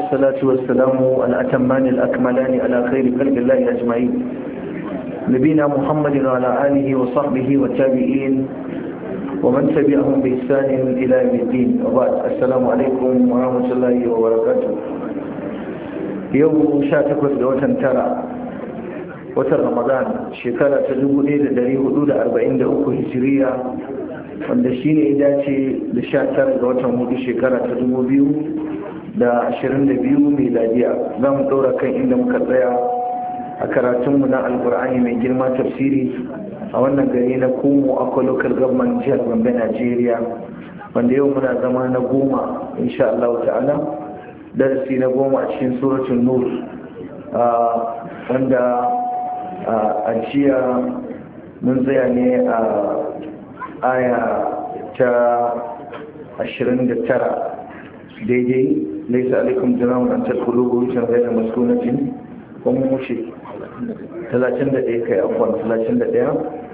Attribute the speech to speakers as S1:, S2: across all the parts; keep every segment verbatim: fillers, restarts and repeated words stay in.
S1: والصلاة والسلام الأتمان الأكملان على خير خلق الله أجمعين نبينا محمد وعلى آله وصحبه والتابعين ومن تبعهم بإحسان إلى يوم الدين وبعد السلام عليكم ورحمة الله وبركاته يوم شاتكوز دوتن ترى وتر رمضان شكرا تجوب إلى دري حدود أربعين دقيقة هجرية wanda shi ne ya dace da sha tara ga watan hudu shekara ta dubu biyu da ashirin da biyu miladiya za mu ɗora kan inda muka tsaya a karatunmu na alkur'ani mai girma tafsiri a wannan gari na kumo akwai local government jihar gombe nigeria wanda yau muna zama na goma insha Allah ta'ala darasi na goma a cikin suratun nur wanda a jiya mun tsaya ne a aya ta ashirin da tara daidai laisa alaikum junahun an tadkhulu buyutan ghayra maskunatin ko mun mushe talatin da ɗaya kai afwan talatin da ɗaya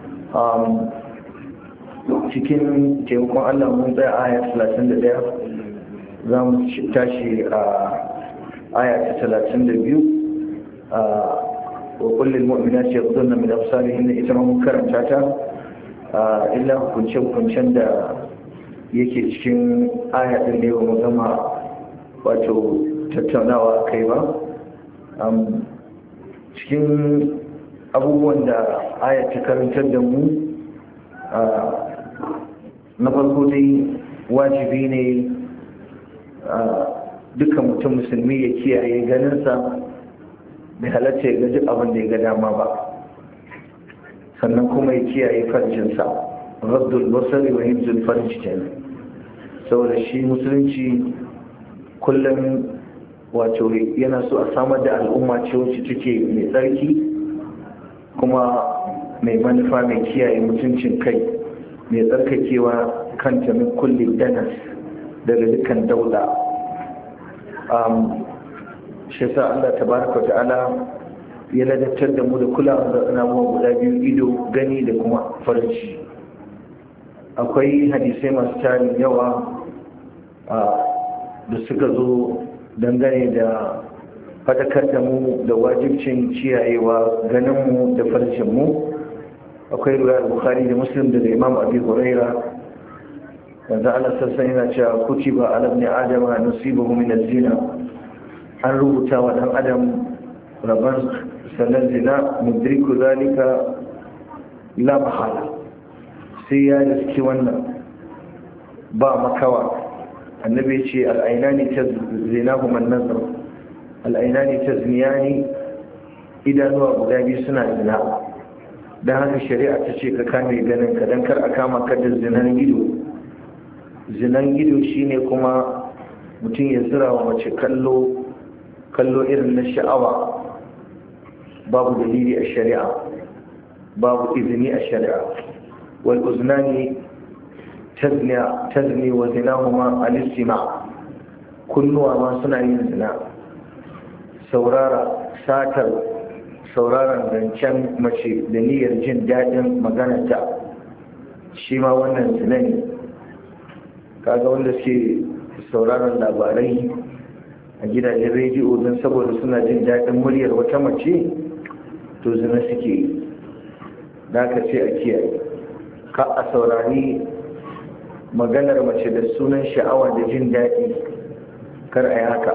S1: cikin taimakon Allah mun tsaya aya talatin da ɗaya za mu tashi a aya ta talatin da biyu wa kullum mu'minati yaghdudna min absarihinna ita ma mun karanta ta illa hukunce-hukuncen da yake cikin ayatun da yau gama wato tattaunawa kai ba cikin abubuwan da ayat ta karantar da mu na farko dai wajibi ne dukkan mutum musulmi ya kiyaye ganinsa bai halatta ya gaji abin da ya ga dama ba sannan kuma ya kiyaye farjinsa raddul basari wa hibzul farji kenan saboda shi musulunci kullum wato yana so a samar da al'umma ce wacce take mai tsarki kuma mai manufa mai kiyaye mutuncin kai mai tsarkakewa kanta min kulli danas daga dukkan dauda shi sa Allah tabaraka wa ta'ala ya ladabtar da mu da kula da namuwa guda biyu ido gani da kuma farci akwai hadisai masu tarin yawa da suka zo dangane da fadakar da mu da wajibcin ciyayewa ganinmu da farcinmu akwai ruwayar bukhari da muslim da imam abi huraira yanzu ana sassan yana cewa kutiba ala ibn adama nasibuhu min az-zina an rubuta wa dan adam rabban sannan zina mudriku zalika la mahala sai ya riski wannan ba makawa annabi ce al'ainani ta zina kuma nazar al'ainani ta ziniyani idanuwa guda biyu suna zina don haka shari'a ta ce ka kame ganin ka don kar a kama ka da zinan ido zinan ido shine kuma mutum ya zira wa mace kallo kallo irin na sha'awa babu dalili a shari'a babu izini a shari'a wal uznani tazniya tazni wa zinahuma al-istima kunnuwa ma suna yin zina saurara satar sauraron zancen mace da niyyar jin daɗin maganarta shi ma wannan zina ne kaga wanda suke sauraron labarai a gidajen rediyo don saboda suna jin daɗin muryar wata mace to zina suke yi da ka ce a kiyaye ka a saurari maganar mace da sunan sha'awa da jin daɗi kar a yi haka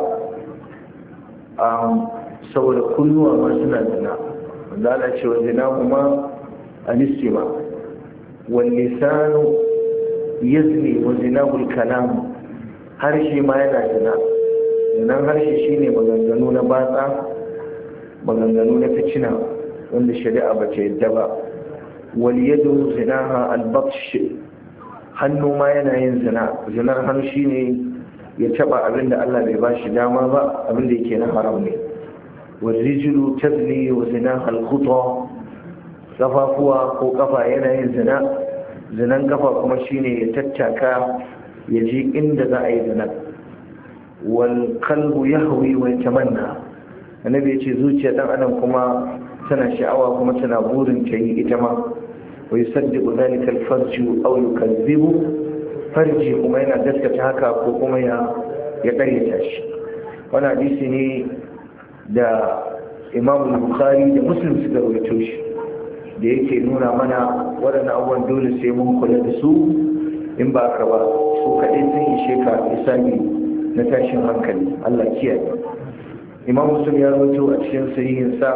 S1: saboda kunnuwa ma suna zina wanda ana cewa zina kuma alistima wallisanu yazni wa zinahul kalam harshe ma yana zina zinan harshe shine maganganu na batsa maganganu na ficina wanda shari'a ba ta yadda ba waliyadu zinaha albatsh hannu ma yana yin zina zinar hannu shine ya taba abinda Allah bai bashi dama ba abinda yake na haram ne warijlu tazni wa zinaha alkhuta kafafuwa ko kafa yana yin zina zinan kafa kuma shine ya tattaka ya je inda za a yi zina wal qalbu yahwi wa yatamanna annabi yace zuciya dan adam kuma tana sha'awa kuma tana burin ta yi ita ma wa yusaddiqu dhalika al-farju aw yukazzibu farji kuma yana gaskata haka ko kuma ya ya karyata shi wani hadisi ne da Imam Bukhari da Muslim suka rawaito shi da yake nuna mana waɗannan abubuwan dole sai mun kula da su, in ba ka ba su kaɗai sun ishe ka isami na tashin hankali. Allah kiyaye. Imam Muslim ya rawaito a cikin sahihinsa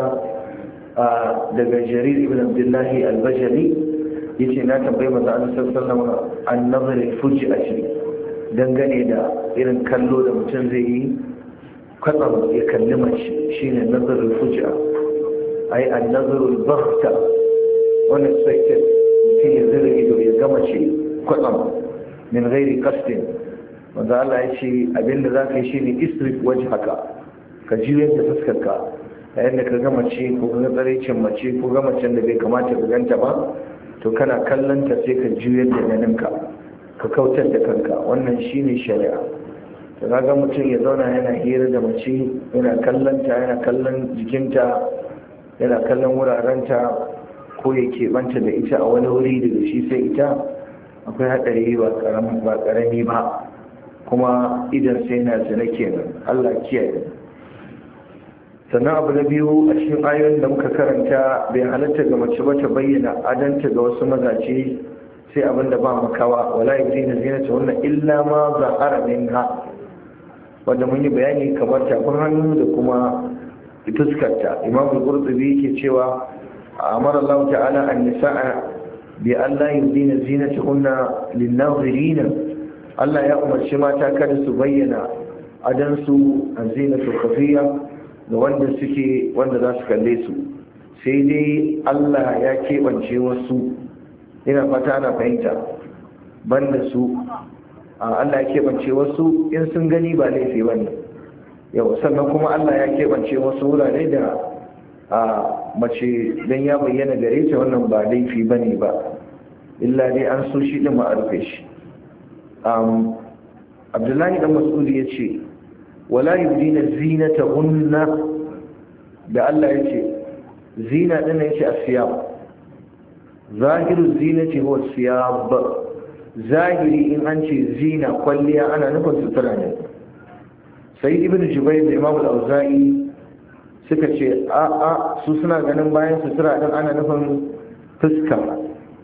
S1: daga Jarir ibn Abdullah al-Bajali yace na tambayi manzo Allah sallallahu alaihi wasallam an nazar al-fuj'ati dangane da irin kallo da mutum zai yi kwatsam ya kalli mace shine nazar al-fuj'a ai an-nazar al-baghta unexpected mutum ya zira ido ya gama ce kwatsam min ghairi qasdin. manzo Allah ya ce abinda zaka yi shine isrif wajhaka, ka juyar da fuskarka yayin da ka gama ce ko ga tsarecin mace ko ga macen da bai kamata ka ganta ba, to kana kallon ta sai ka juyar da ganinka ka kautar da kanka. wannan shine shari'a. to kaga mutum ya zauna yana hira da mace, yana kallon ta, yana kallon jikinta, yana kallon wurarenta, ko ya keɓanta da ita a wani wuri daga shi sai ita, akwai haɗari ba ƙarami ba, kuma idan sai na zina kenan. Allah kiyaye. sannan abu na biyu a cikin ayoyin da muka karanta, bai halatta ga mace ba ta bayyana adanta ga wasu mazaje sai abin da ba makawa, wala yuzina zinata wannan illa ma zahara minha, wanda mun yi bayani kamar tafin hannu da kuma fuskarta. Imam al-Qurtubi yake cewa amara Allah ta'ala an-nisaa bi an la yuzina zinatahunna lin-nazirin. Allah ya umarci mata kada su bayyana adansu az-zinatu khafiyya ga wanda suke wanda za su kalle su, sai dai Allah ya keɓance wasu, ina fata ana fahimta, banda su Allah ya keɓance wasu in sun gani ba laifi ba ne. yau sannan kuma Allah ya keɓance wasu wurare da a mace don ya bayyana gare ta wannan ba laifi ba ne ba, illa dai an so shi ɗin ma'arufe shi. Abdullahi ɗan Mas'udi ya ce wala yubdina zinatahunna, da Allah yace zina din ne yace asiyab, zahiru zinati huwa asiyab. zahiri in an ce zina kwalliya ana nufin sutura ne. sai ibn Jubayr da Imam al-Auza'i suka ce a a su suna ganin bayan sutura din ana nufin fuska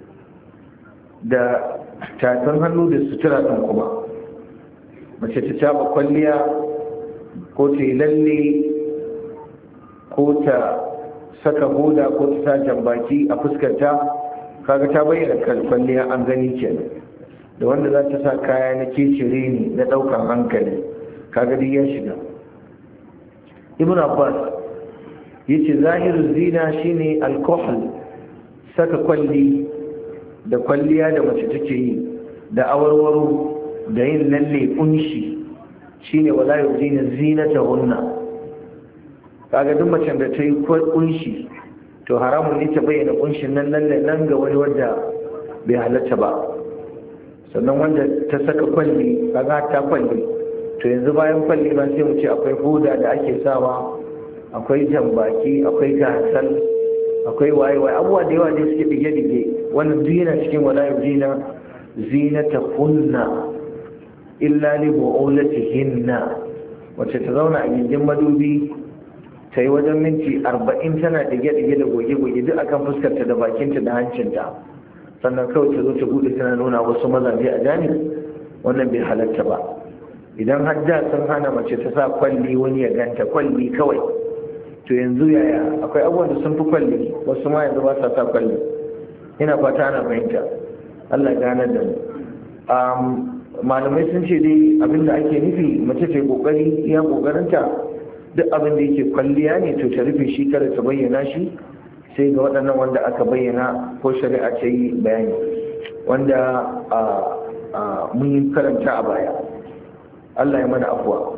S1: da tatan hannu da sutura din kuma. mace ta taba kwalliya ko ta yi lalle ko ta saka hoda ko ta sa jambaki a fuskarta, kaga ta bayyana kwalliya an gani kenan. da wanda za ta sa kaya na kecire ne na daukan hankali, kaga dai ya shiga. Ibn Abbas yace zahiru zina shine alkohol, saka kwalli da kwalliya da mace take yi da awarwaro da yin lalle kunshi shine wala yuzina zinatahunna. kaga duk macen da ta yi kunshi to haramun ne ta bayyana kunshin nan lalle nan ga wani wanda bai halatta ba. sannan wanda ta saka kwalli, kaga ta kwalli, to yanzu bayan kwalli ba sai mu ce akwai hoda da ake sawa, akwai jambaki, akwai gasal, akwai waye waye abubuwa da yawa da suke dige dige. wannan duk yana cikin wala yuzina zinatahunna illa li bu'ulatihinna. wacce ta zauna a gindin madubi ta yi wajen minti arba'in tana dige-dige da goge-goge duk akan fuskarta da bakinta da hancinta, sannan kawai ta zo ta bude tana nuna wasu mazaje a jani, wannan bai halatta ba. idan har da sun hana mace ta sa kwalli wani ya ganta kwalli kawai, to yanzu yaya? akwai abubuwan da sun fi kwalli, wasu ma yanzu ba sa sa kwalli. ina fata ana fahimta. Allah ganar da mu. malamai sun ce dai abinda ake nufi mace ta yi kokari iya kokarinta, duk abin da yake kwalliya ne to ta rufe shi kada ta bayyana shi sai ga waɗannan wanda aka bayyana ko shari'a ta yi bayani, wanda mun yi karanta a baya. Allah ya mana afuwa.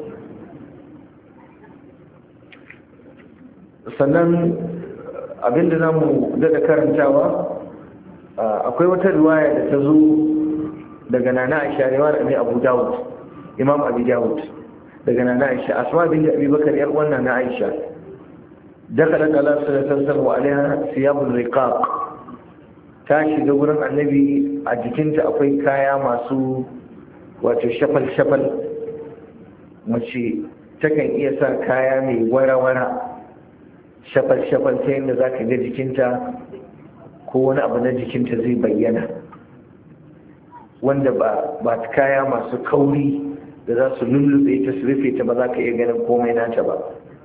S1: sannan abinda za mu daɗa karantawa, akwai wata riwaya da ta zo daga nana Aisha, riwayar ne Abu Dawud, Imam Abi Dawud, daga nana Aisha Asma binti Abi Bakar yar uwan nana Aisha, dakalat ala sallallahu alaihi wa alaiha siyabul riqaq, ta shiga gurin annabi a jikinta akwai kaya masu wato shafal shafal. mace takan iya sa kaya mai wara-wara shafal-shafal ta yadda za ka ga jikinta ko wani abu na jikinta zai bayyana, wanda ba kaya masu kauri da za su lullube ta su rufe ta ba za ka iya ganin komai nata ba.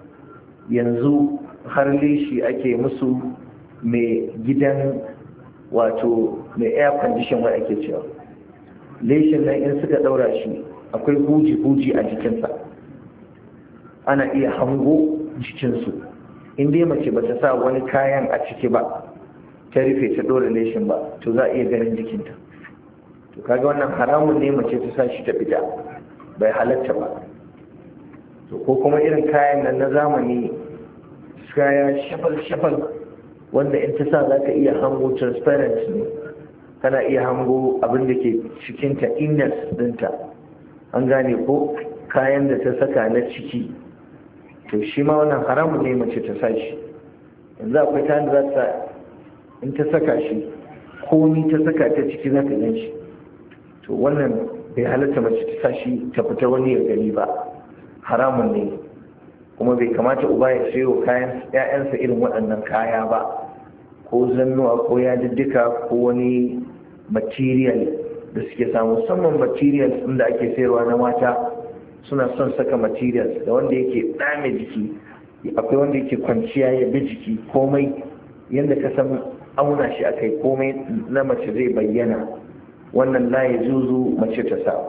S1: Yanzu har leshi ake musu mai gidan wato mai air condition wai ake cewa, leshin nan in suka daura shi akwai huji-huji a jikinsa, ana iya hango jikinsu. In dai mace ba ta sa wani kayan a ciki ba ta rufe ta dora leshin ba, to za a iya ganin jikinta. To kaga wannan haramun ne mace ta sa shi ta fita, bai halatta ba. To ko kuma irin kayan nan na zamani, kaya shafal-shafal wanda in ta sa za ka iya hango transparent ne, kana iya hango abin da ke cikinta, inner dinta, an gane ko kayan da ta saka na ciki. To shi ma wannan haramun ne mace ta sa shi. Yanzu akwai ta da za ta, in ta saka shi komi ta saka ta ciki za ta gan shi. To wannan bai halatta mace ta sa shi ta fita wani ya gani ba, haramun ne. Kuma bai kamata uba ya sayo kayan ƴaƴansa irin waɗannan kaya ba, ko zannuwa ko yadiddika ko wani material da suke samu, musamman materials inda ake sayarwa na mata suna son saka materials da wanda yake dame jiki, akwai wanda yake kwanciya ya bi jiki, komai yadda ka san auna shi akai, komai na mace zai bayyana. Wannan la ya zuzu mace ta sa.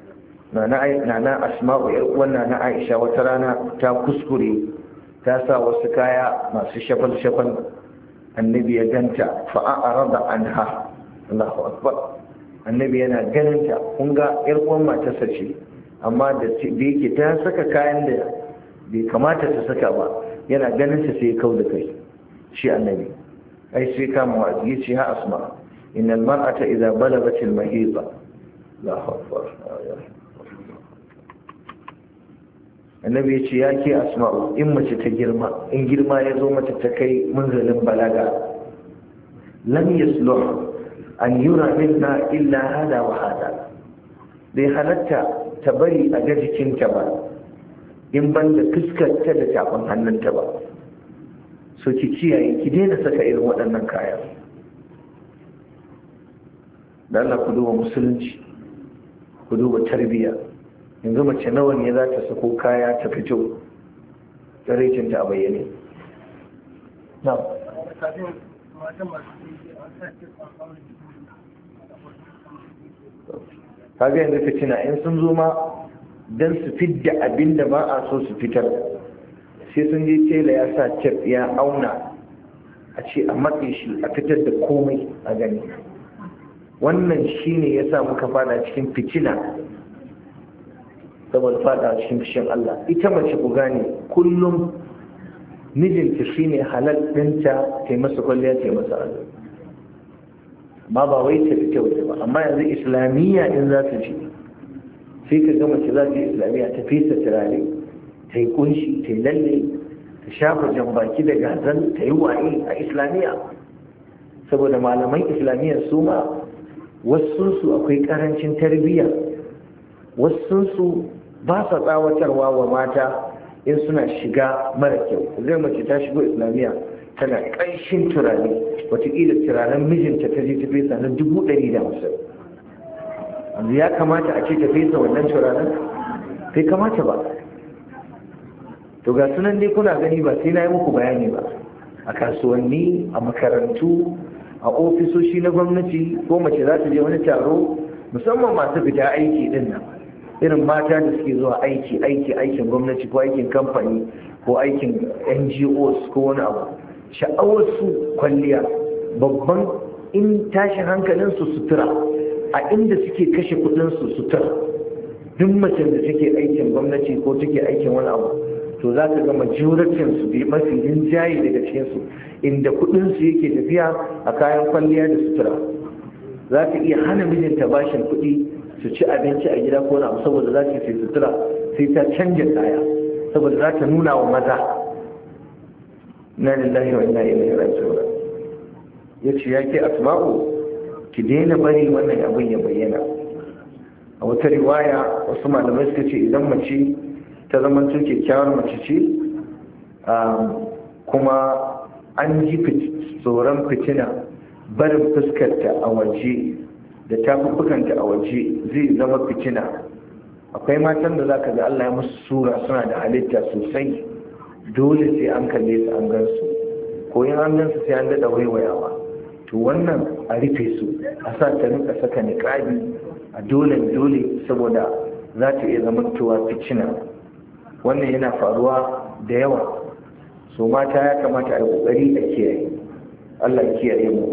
S1: Nana Asma'u yar uwan na Aisha wata rana ta kuskure ta sa wasu kaya masu shafal-shafal, annabi ya ganta fa a'rada anha. Allahu akbar. Annabi yana ganinta, kun ga yar uwan matarsa ce, amma da yake ta saka kayan da bai kamata ta saka ba, yana ganinta sai ya kau da kai. Shi annabi ai sai kama wa'azi yace ha Asma, innal mar'ata idza balagat al-mahida. Allahu akbar. Annabi ya ce ya ke Asma'u, in mace ta girma, in girma ya zo mata ta kai munzalin balaga, lam yasluh an yura minna illa hada wa hada. Bai halatta ta bari a ga jikinta ba in ban da fuskarta da tafin hannunta ba. So ki kiyaye, ki daina saka irin waɗannan kaya. Da Allah ku duba musulunci, ku duba tarbiyya. Yanzu mace nawa ne za ta sako kaya ta fito tsaraicinta a bayyane. Na kaga yanzu fitina in sun zo ma don su fidda abin da ba a so su fitar, sai sun je tela ya sa cef ya auna a ce a matse shi a fitar da komai a gani. Wannan shi ne ya sa muka fada cikin fitina, saboda fada cikin fishin Allah. Ita mace ku gane, kullum mijinta shine halal ɗinta, ta yi masa kwalliya, ta yi masa ado, ma ba wai ta fita waje ba. Amma yanzu islamiyya in za ta ce, sai ka ga mace za ta yi islamiyya, ta fesa turare, ta yi kunshi, ta yi lalle, ta shafa jambaki da gazal, ta yi waye a islamiyya. Saboda malaman islamiyya su ma wasu su akwai karancin tarbiyya, wasu su ba sa tsawatarwa wa mata in suna shiga mara kyau. Zai mace ta shigo islamiyya tana ƙanshin turare, wataƙila turaren mijinta ta je ta fesa na dubu ɗari da hamsin. Yanzu ya kamata a ce ta fesa wannan turaren? Bai kamata ba. To ga sunan dai kuna gani, ba sai na yi muku bayani ba. A kasuwanni, a makarantu, a ofisoshi na gwamnati, ko mace za ta je wani taro, musamman masu fita aiki din nan, irin mata da suke zuwa aiki aiki aikin gwamnati ko aikin kamfani ko aikin N G Os ko wani abu, sha'awarsu kwalliya, babban in tashin hankalinsu sutura, a inda suke kashe kudinsu sutura. Duk macen da take aikin gwamnati ko take aikin wani abu, to za ka ga majoritin su bi mafi rinjaye daga cikinsu inda kudinsu yake tafiya a kayan kwalliya da sutura. Za ka iya hana mijinta bashin kuɗi su ci abinci a gida ko na abu, saboda za ta sai sutura, sai ta canja kaya, saboda za ta nuna wa maza. Na lillahi wa inna ilaihi raji'un. Yace yake Asma'u, ki daina bari wannan abin ya bayyana. A wata riwaya wasu malamai suka ce idan mace ta zama to kyakkyawar mace ce kuma an ji tsoron fitina barin fuskarta a waje da tafuffukanta a waje zai zama fitina. Akwai matan da za ka ga Allah ya musu sura suna da halitta sosai, dole sai an kalle su an gansu, ko yin an gansu sai an daɗa waiwayawa. To wannan a rufe su, a sa ta rinka saka niƙabi a dole dole saboda za ta iya zamantowa fitina. Wannan yana faruwa da yawa, so mata ya kamata a yi ƙoƙari a kiyaye. Allah ya kiyaye mu.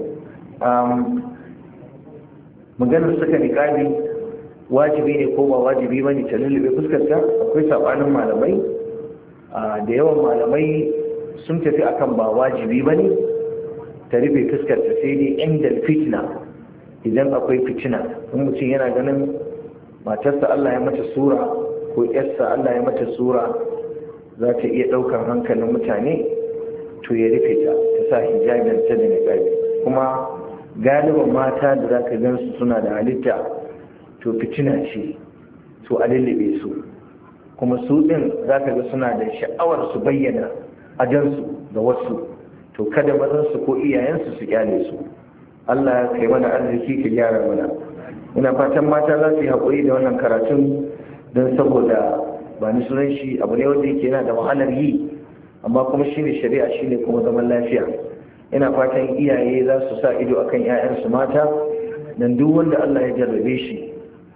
S1: Maganar saka niƙabi wajibi ne ko ba wajibi ba ne ta lullube fuskarta, akwai saɓanin malamai. Da yawan malamai sun tafi akan ba wajibi ba ne ta rufe fuskarta, sai dai inda fitna, idan akwai fitina. In mutum yana ganin matarsa Allah ya mata sura ko yarsa Allah ya mata sura za ta iya ɗaukar hankalin mutane, to ya rufe ta ta sa hijabin ta da niqabi. Kuma galiban mata da za ka gansu suna da halitta to fitina ce, to a lullube su. Kuma su ɗin za ka ga suna da sha'awar su bayyana ajansu ga wasu, to kada mazansu ko iyayensu su kyale su. Allah ya kai mana arziki ka gyara mana. Ina fatan mata za su yi haƙuri da wannan karatun, don saboda ba ni sunan shi abu ne wanda yake yana da wahalar yi, amma kuma shine shari'a, shine kuma zaman lafiya. Ina fatan iyaye za su sa ido akan 'ya'yansu mata, dan duk wanda Allah ya jarrabe shi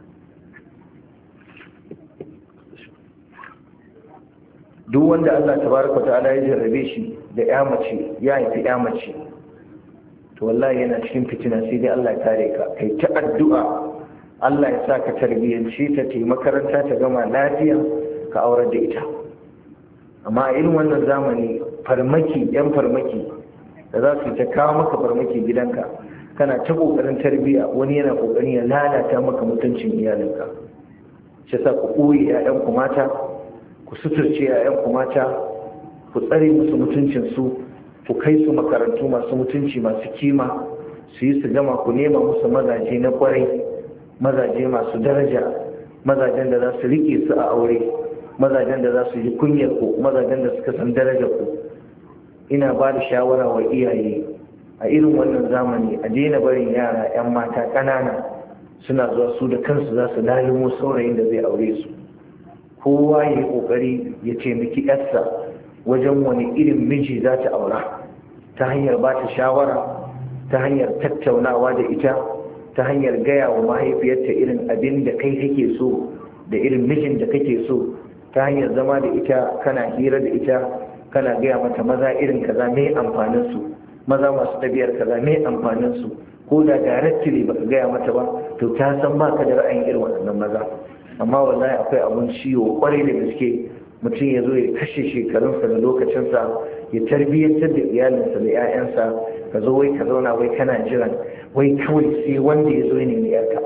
S1: duk wanda Allah tabaraka ta'ala ya jarrabe shi da ya mace, ya haifi ya mace, to wallahi yana cikin fitina, sai dai Allah ya kare ka. Kai ta addu'a Allah ya sa ka tarbiyyance ta, ta makaranta, ta gama lafiya, ka aurar da ita. Amma a irin wannan zamani farmaki, yan farmaki da za su ta kawo maka farmaki gidanka, kana ta kokarin tarbiyya, wani yana kokarin ya lalata maka mutuncin iyalinka. Shi sa ku koyi 'ya'yanku mata, ku suturce 'ya'yanku mata, ku tsare musu mutuncinsu, ku kai su makarantu masu mutunci, masu kima, su yi su gama, ku nema musu mazaje na kwarai, mazaje masu daraja, mazajen da za su rike su a aure, mazajen da za su yi kunyar ku, mazajen da suka san darajar ku. Ina ba da shawara wa iyaye a irin wannan zamani a daina barin yara 'yan mata ƙanana suna zuwa su da kansu za su lalimo saurayin da zai aure su. Kowa ya yi ƙoƙari ya taimaki 'yarsa wajen wani irin miji za ta aura, ta hanyar ba ta shawara, ta hanyar tattaunawa da ita, ta hanyar gaya wa mahaifiyarta irin abin da kai kake so da irin mijin da kake so, ta hanyar zama da ita, kana hira da ita, kana gaya mata maza irin kaza mai amfanin su, maza masu tabiyar kaza mai amfanin su. Ko da directly baka gaya mata ba, to ta san baka da ra'ayin irin waɗannan maza. Amma wallahi akwai abun ciwo kwarai da gaske, mutum ya zo ya kashe shekarunsa da lokacinsa ya tarbiyyantar da iyalinsa da 'ya'yansa, ka zo wai ka zauna wai kana jiran wai kawai sai wanda ya zo ne mai yarka.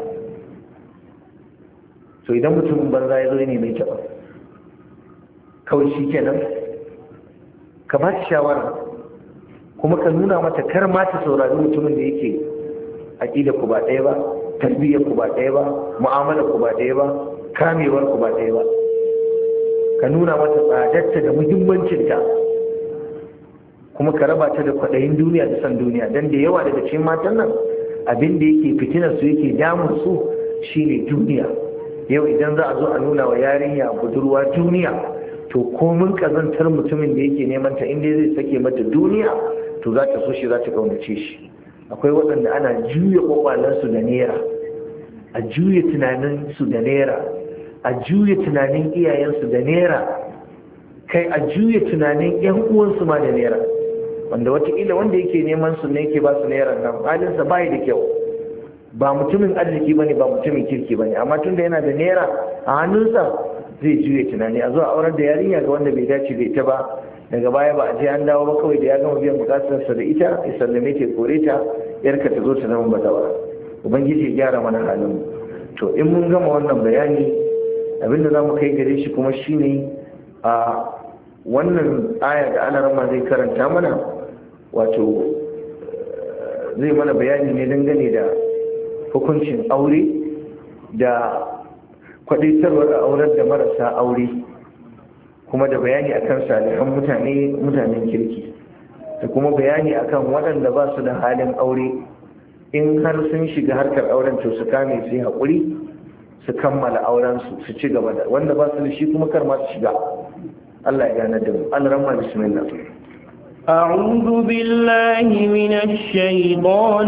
S1: So idan mutumin banza ya zo ne mai taɓa, kawai shi kenan ka ba shi shawara, kuma ka nuna mata kar ma ta saurari mutumin da yake aƙida ku ba ɗaya ba, tarbiyyar ku ba ɗaya ba, mu'amalar ku ba ɗaya ba, kamewar ku ba ɗaya ba. Ka nuna mata tsadarta da muhimmancinta, kuma ka raba ta da kwaɗayin duniya da san duniya. Dan da yawa daga cikin matan nan abin da yake fitinar su, yake damun su shine duniya. Yau idan za a zo a nuna wa yarinya budurwa duniya, to komin kazantar mutumin da yake neman ta, inda zai sake mata duniya, to za ta so shi, za ta kaunace shi. Akwai waɗanda ana juya ƙwaƙwalansu da naira, a juya tunaninsu da naira, a juya tunanin iyayensu da naira, kai a juya tunanin 'yan uwansu ma da naira, wanda watakila wanda yake neman su ne yake ba su naira nan halinsa bai da kyau, ba mutumin arziki bane, ba mutumin kirki bane, amma tunda yana da naira a hannunsa zai juya tunani a zuwa aurar da yarinya ga wanda bai dace da ita ba. Daga baya ba a je an dawo ba, kawai da ya gama biyan bukatarsa da ita ya sallame ta, kore ta, yarka ta zo ta zama bazawara. Ubangiji ya gyara mana halin. To in mun gama wannan bayani, abinda za mu kai gare shi kuma shine a wannan aya da ana rama zai karanta mana, wato zai mana bayani ne dangane da hukuncin aure da kwadaitarwar a aurar da marasa aure. kuma da bayani akan salihan mutane mutanen kirki, da kuma bayani akan waɗanda ba su da halin aure in har sun shiga harkar auren to su kame su yi haƙuri su kammala aurensu su ci gaba da wanda ba su da shi kuma kar ma su shiga. Allah ya gane da mu. Al-Rahman bismillah.
S2: أعوذ بالله من الشيطان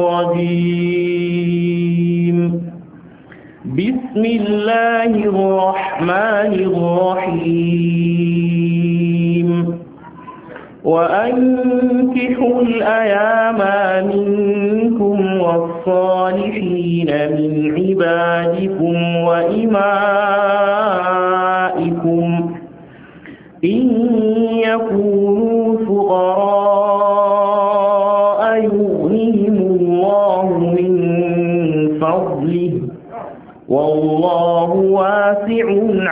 S2: الرجيم. بسم الله الرحمن الرحيم. وأنكحوا الأيام منكم والصالحين من عبادكم وإمائكم إن يكونوا فقراء يغنيهم الله من فضله والله واسع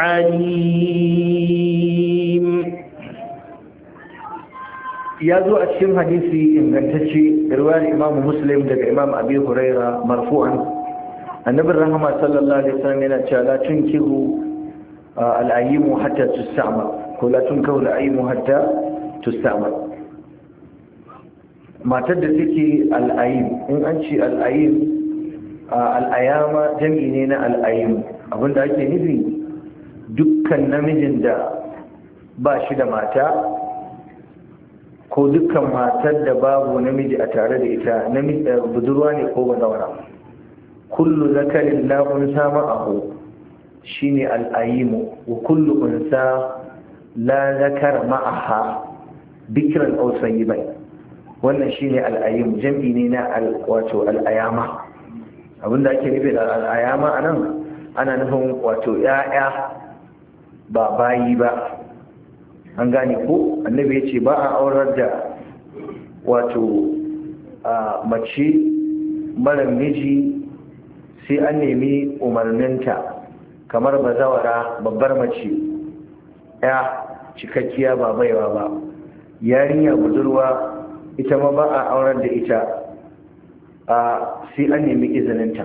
S2: عليم.
S1: ya zo a cikin hadisi ingantacce riwayar Imam Muslim daga Imam Abi Huraira marfu'an, annabi rahama sallallahu alaihi wasallam yana cewa la tunkihu al-ayyimu hatta tusta'mal ko la tunkihu al-ayyimu hatta tusta'mal. matar da take al-ayyim, in an ce al-ayyim al-ayama jami'i ne na al-ayyim, abinda ake nufi dukkan namijin da ba shi da mata ko dukkan matar da babu namiji a tare da ita, namiji budurwa ne ko bazawara. kullu zakarin la unsa ma'ahu shine al-ayyimu, wa kullu unsa la zakar ma'aha bikran aw sayyiban. wannan shine al-ayyim, jam'i ne na wato al-ayama. abinda ake nufi da al-ayama anan ana nufin wato ya'ya ba bayi ba. an gane ko annabi ya ce ba a aurar da wato a mace mara miji sai an nemi umarninta, kamar bazawara babbar mace ya cikakkiya ba baiwa ba. yarinya budurwa ita ma ba a aurar da ita a sai an nemi izininta.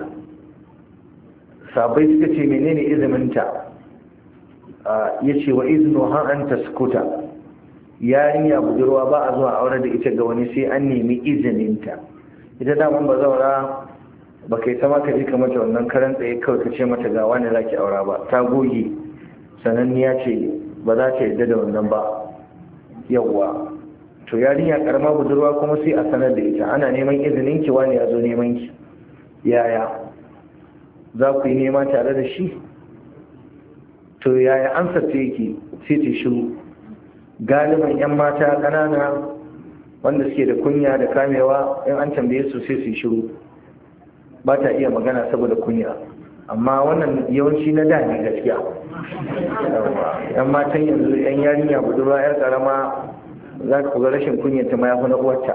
S1: sabai suka ce menene izininta? ya ce wa izinu har an taskuta, yarinya budurwa ba a zuwa aure da ita ga wani sai an nemi izininta. ita daman ba zaura ba kai sama ka jika mata wannan karan tsaye kawai ka ce mata ga wani za ki aura ba, ta goge sananniya ce ba za ta yadda da wannan ba. yawwa to yarinya karama budurwa kuma sai a sanar da ita, ana neman izinin ki, wani ya zo neman ki, yaya za ku yi nema tare da shi? to yaya amsar ta yake? sai ta shiru. galiban yan mata ƙanana wanda suke da kunya da kamewa in an tambaye su sai su shiru, ba ta iya magana saboda kunya. amma wannan yawanci na da ne gaskiya. yan matan yanzu yan yarinya budurwa yar karama za ku ga rashin kunya ta ma yafi na uwarta.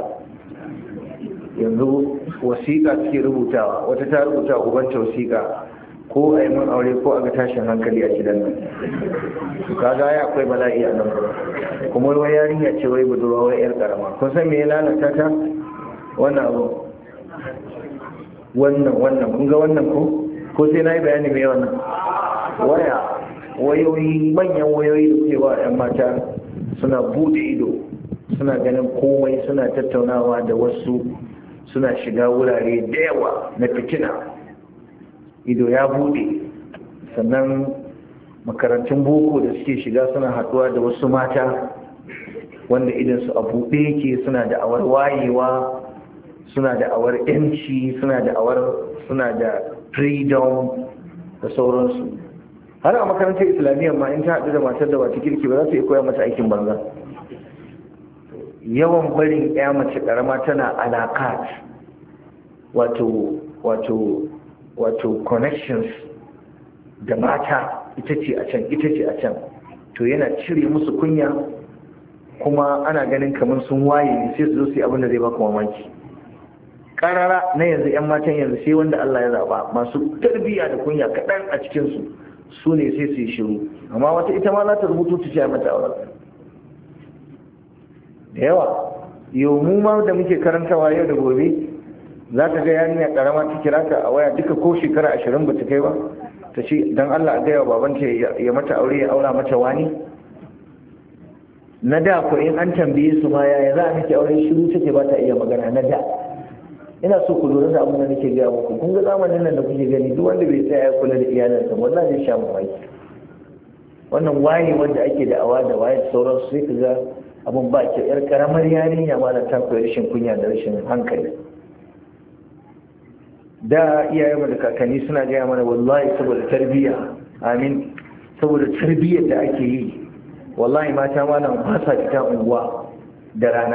S1: yanzu wasiƙa suke rubutawa, wata ta rubuta ubanta wasiƙa ko a yi mun aure ko a ga tashin hankali a gidan nan. su kaga ya akwai bala'i a nan kuma wai yarinya ce wai budurwa wai yar karama. kun san me ya lalata ta? wannan abu wannan wannan kun ga wannan ko ko sai na yi bayani mai wannan waya wayoyi, manyan wayoyi da cewa yan mata suna bude ido, suna ganin komai, suna tattaunawa da wasu, suna shiga wurare da yawa na fitina. ido ya bude. sannan makarantun boko da suke shiga suna haduwa da wasu mata wanda idansu a buɗe yake, suna da awar wayewa, suna da awar yanci, suna da awar suna da freedom da sauransu. har a makarantar islamiyyar ma in ta haɗu da matar da wata kirki ba za ta iya koya mata aikin banza. yawan barin ya mace karama tana alaƙat, wato wato wato connections da mata, ita ce a can ita ce a can, to yana cire musu kunya, kuma ana ganin kamar sun waye ne sai su zo su yi abin da zai baka mamaki. karara na yanzu yan matan yanzu sai wanda Allah ya zaba, masu tarbiyya da kunya kaɗan a cikinsu su ne sai su yi shiru. amma wata ita ma za ta rubutu ta ce mata aure da yawa. yau mu ma da muke karantawa yau da gobe za ka ga yarinya karama ta kira ka a waya duka ko shekara ashirin ba ta kai ba, ta ce don Allah a gaya wa babanta ya mata aure, ya aura mata wani. na da ko in an tambaye su ma yaya za a miki auren shiru take ba ta iya magana na da. Ina so ku lura da abin da nake gaya muku, kun ga zamanin nan da kuke gani duk wanda bai tsaya ya kula da iyalansa wallahi zai sha mamaki. Wannan waye wanda ake da awa da waye sauran su sai ka ga abin ba ke yar karamar yarinya ma da ta koyi rashin kunya da rashin hankali. Da iyayenmu da kakanni suna gaya mana wallahi saboda tarbiyya, amin, saboda tarbiyyar da ake yi wallahi mata malam ba sa fita unguwa da rana,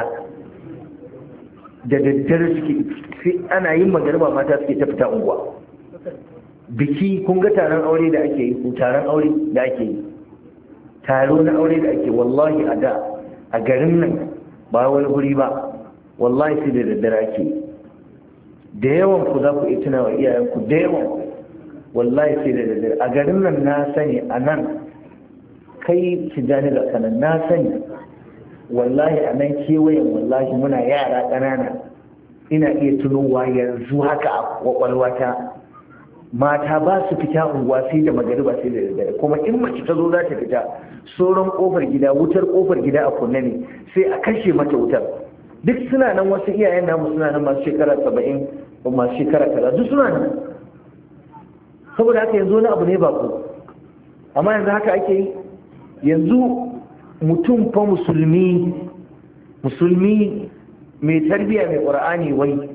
S1: da daddare suke, sai ana yin magariba mata suke ta fita unguwa. Biki kun ga taron aure da ake yi ko taron aure da ake yi taro na aure da ake wallahi a da a garin nan ba wani guri ba wallahi sai da daddare ake yi. Da yawan ku za ku iya tuna wa iyayenku da yawan wallahi sai da daddare a garin nan na sani a nan kai ki gani da kanan na sani wallahi a nan kewayen wallahi muna yara ƙanana ina iya tunowa yanzu haka a kwakwalwata mata ba su fita unguwa sai da magariba sai da daddare, kuma in mace ta zo za ta fita sauran kofar gida wutar kofar gida a kunne ne sai a kashe mata wutar. Duk suna nan, wasu iyayen namu suna nan masu shekara saba'in masu shekara kaza duk suna nan. Saboda haka yanzu wani abu ne ba ku, amma yanzu haka ake yi. Yanzu mutum fa musulmi musulmi mai tarbiyya mai ƙur'ani wai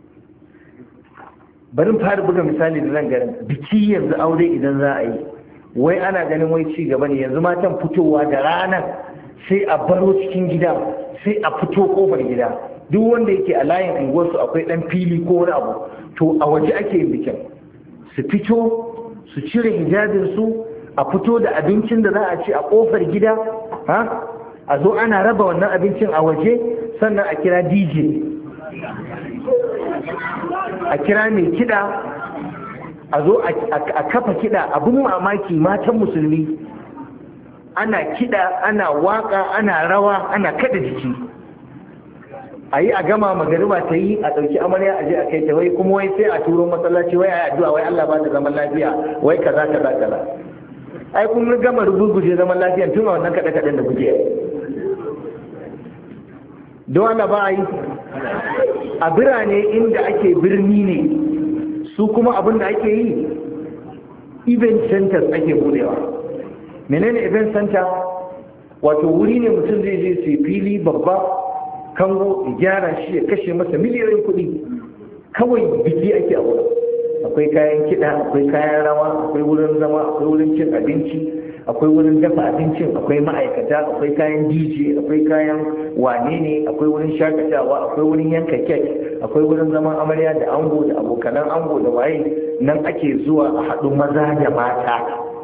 S1: bari fara buga misali da nan garin biki yanzu aure idan za a yi wai ana ganin wai ci gaba ne yanzu matan fitowa da ranar sai a baro cikin gida sai a fito kofar gida. Duk wanda yake a layin unguwarsu akwai dan fili ko wani abu to a waje ake yin bikin, su fito su cire hijabinsu a fito da abincin da za a ci a kofar gida, ha a zo ana raba wannan abincin a waje, sannan a kira D J, a kira mai kiɗa, a zo a kafa kiɗa. Abin mamaki matan musulmi ana kiɗa ana waka ana rawa ana kada jiki, a yi a gama magariba ta yi a ɗauki amarya a je a kai ta wai kuma wai sai a turo masallaci wai a yi addu'a wai Allah ba da zaman lafiya wai kaza kaza kaza. Ai kun gama rugurguje zaman lafiya tun a wannan kaɗe kaɗen da kuke don Allah ba a yi. A birane inda ake birni ne su kuma abin da ake yi event centers ake budewa. Menene event center? Wato wuri ne mutum zai je su fili babba kango gyara shi ya kashe masa miliyoyin kuɗi, kawai biki ake a wurin. Akwai kayan kiɗa, akwai kayan rawa, akwai wurin zama, akwai wurin cin abinci, akwai wurin dafa abincin, akwai ma'aikata, akwai kayan D J, akwai kayan wane ne, akwai wurin shakatawa, akwai wurin yanka kek, akwai wurin zaman amarya da ango da abokanan ango da waye. Nan ake zuwa a haɗu maza da mata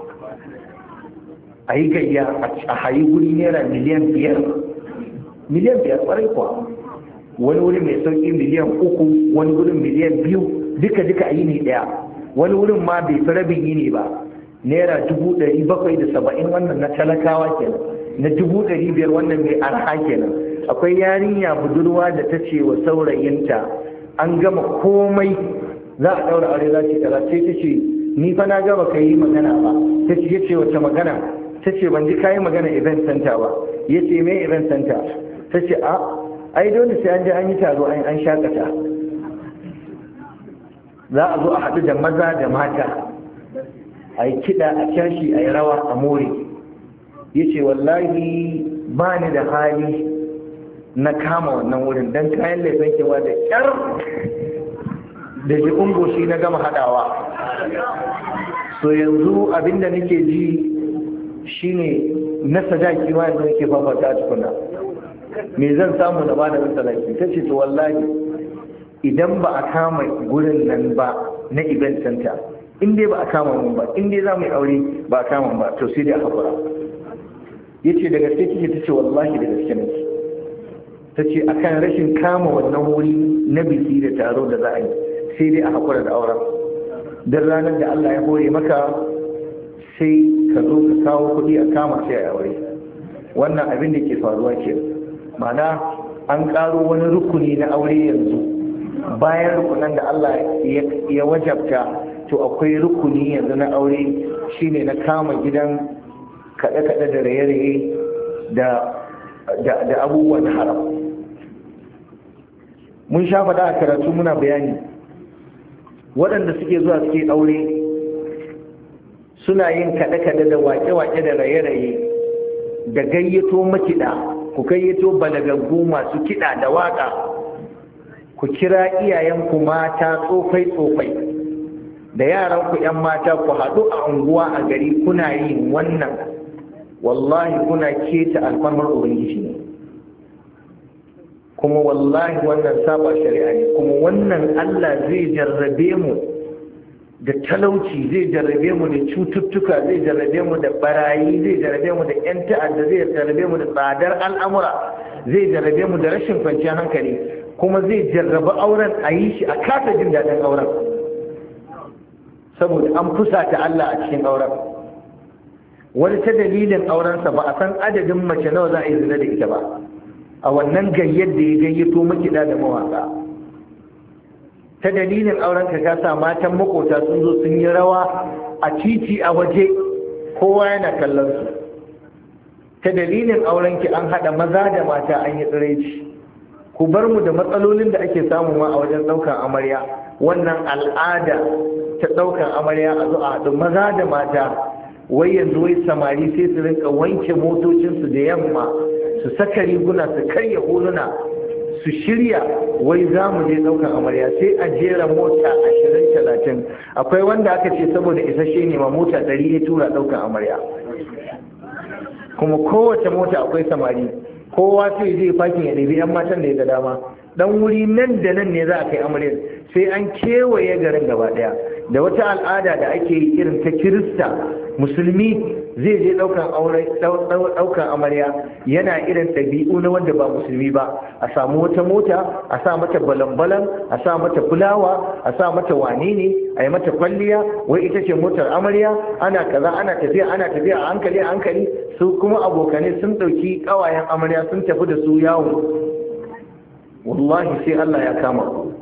S1: a yi gayya a hayi guri naira miliyan biyar miliyan biyar ƙwarai kuwa, wani wurin mai sauƙi miliyan uku, wani wurin miliyan biyu, duka duka a yi ne ɗaya. Wani wurin ma bai fi rabin yi ne ba, naira dubu ɗari bakwai da saba'in wannan na talakawa kenan, na dubu ɗari biyar wannan mai arha kenan. Akwai yarinya budurwa da ta ce wa saurayinta an gama komai za a ɗaura aure za ce kaza, sai ta ce ni fa na gama ka yi magana ba. Ta ce yace wace magana? Ta ce ban ji kayi magana event center ba. Ya ce me event center? Ta ce a ai dole sai an je an yi taro an shakata, za a zo a haɗu da maza da mata a yi kiɗa a kyashi a yi rawa a more. Ya ce wallahi ba ni da hali na kama wannan wurin don kayan laifin kewa da ƙyar da jikin goshi na gama haɗawa. So yanzu abinda nake ji shine na sadaki ma yanzu nake fafata a tukuna, me zan samu na bada min sadaki? Ta ce to wallahi idan ba a kama gurin nan ba na event center, in dai ba a kama mun ba, in dai za mu yi aure ba a kama ba, to sai dai a haƙura. Ya ce da gaske kike? Ta ce wallahi da gaske nake. Ta ce akan rashin kama wannan wuri na biki da taro da za a yi sai dai a haƙura da auren. Don ranar da Allah ya hore maka sai ka zo ka kawo kuɗi a kama sai a aure. Wannan abin da ke faruwa ke, ma'ana an ƙaro wani rukuni na aure yanzu bayan rukunan da Allah ya wajabta, to akwai rukuni yanzu na aure shine na kama gidan kaɗe-kaɗe da raye-raye da da abubuwa na haram. Mun sha faɗa a karatu muna bayani waɗanda suke zuwa suke aure suna yin kaɗe-kaɗe da waƙe-waƙe da raye-raye da gayyato makiɗa, ku gayyato balagaggu masu kiɗa da waƙa, ku kira iyayenku mata tsofai-tsofai da yaranku 'yan mata ku haɗu a unguwa a gari kuna yin wannan, wallahi kuna keta alfarmar ubangiji ne, kuma wallahi wannan saba shari'a ne, kuma wannan Allah zai jarrabe mu da talauci, zai jarrabe mu da cututtuka, zai jarrabe mu da barayi, zai jarrabe mu da 'yan ta'adda, zai jarrabe mu da tsadar al'amura, zai jarrabe mu da rashin kwanciyar hankali, kuma zai jarraba auren a yi shi a kasa jin daɗin auren saboda an fusata Allah a cikin auren. Wani ta dalilin aurensa ba a san adadin mace nawa za a yi zina da ita ba a wannan gayyar da ya gayyato makiɗa da mawaƙa. Ta dalilin aurenka ka sa matan makota sun zo sun yi rawa a titi a waje kowa yana kallon su. Ta dalilin aurenki an haɗa maza da mata an yi tsiraici. Ku bar mu da matsalolin da ake samu ma a wajen ɗaukan amarya, wannan al'ada ta ɗaukan amarya a zo a haɗu maza da mata, wai yanzu wai samari sai su rinka wanke motocinsu da yamma su saka riguna su karya huluna su shirya wai za mu je ɗaukan amarya, sai a jera mota ashirin talatin. Akwai wanda aka ce saboda isasshe ne ma mota ɗari ya tura ɗaukan amarya, kuma kowace mota akwai samari, kowa sai zai fakin ya ɗabi 'yan matan da ya ga dama. Dan wuri nan da nan ne za a kai amaryar, sai an kewaye garin gaba ɗaya. Da wata al'ada da ake yi irin ta Kirista, musulmi zai je ɗaukan amarya yana irin ɗabi'u na wanda ba musulmi ba, a samu wata mota a sa mata balan-balan, a sa mata fulawa, a sa mata wane ne, a yi mata kwalliya, wai ita ce motar amarya, ana kaza ana tafiya ana tafiya a hankali a hankali. Su kuma abokanai sun ɗauki ƙawayen amarya sun tafi da su yawo. Wallahi sai Allah ya kama ku.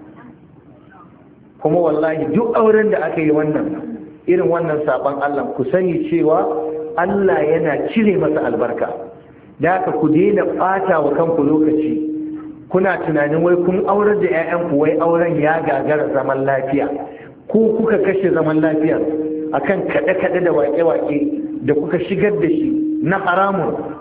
S1: Kuma wallahi duk auren da aka yi wannan irin wannan saban Allah, ku sani cewa Allah yana cire masa albarka. Da haka ku daina ɓata wa kanku lokaci kuna tunanin wai kun aurar da 'ya'yanku wai auren ya gagara zaman lafiya. Ku kuka kashe zaman lafiya akan kaɗe-kaɗe da waƙe-waƙe da kuka shigar da shi na haramun.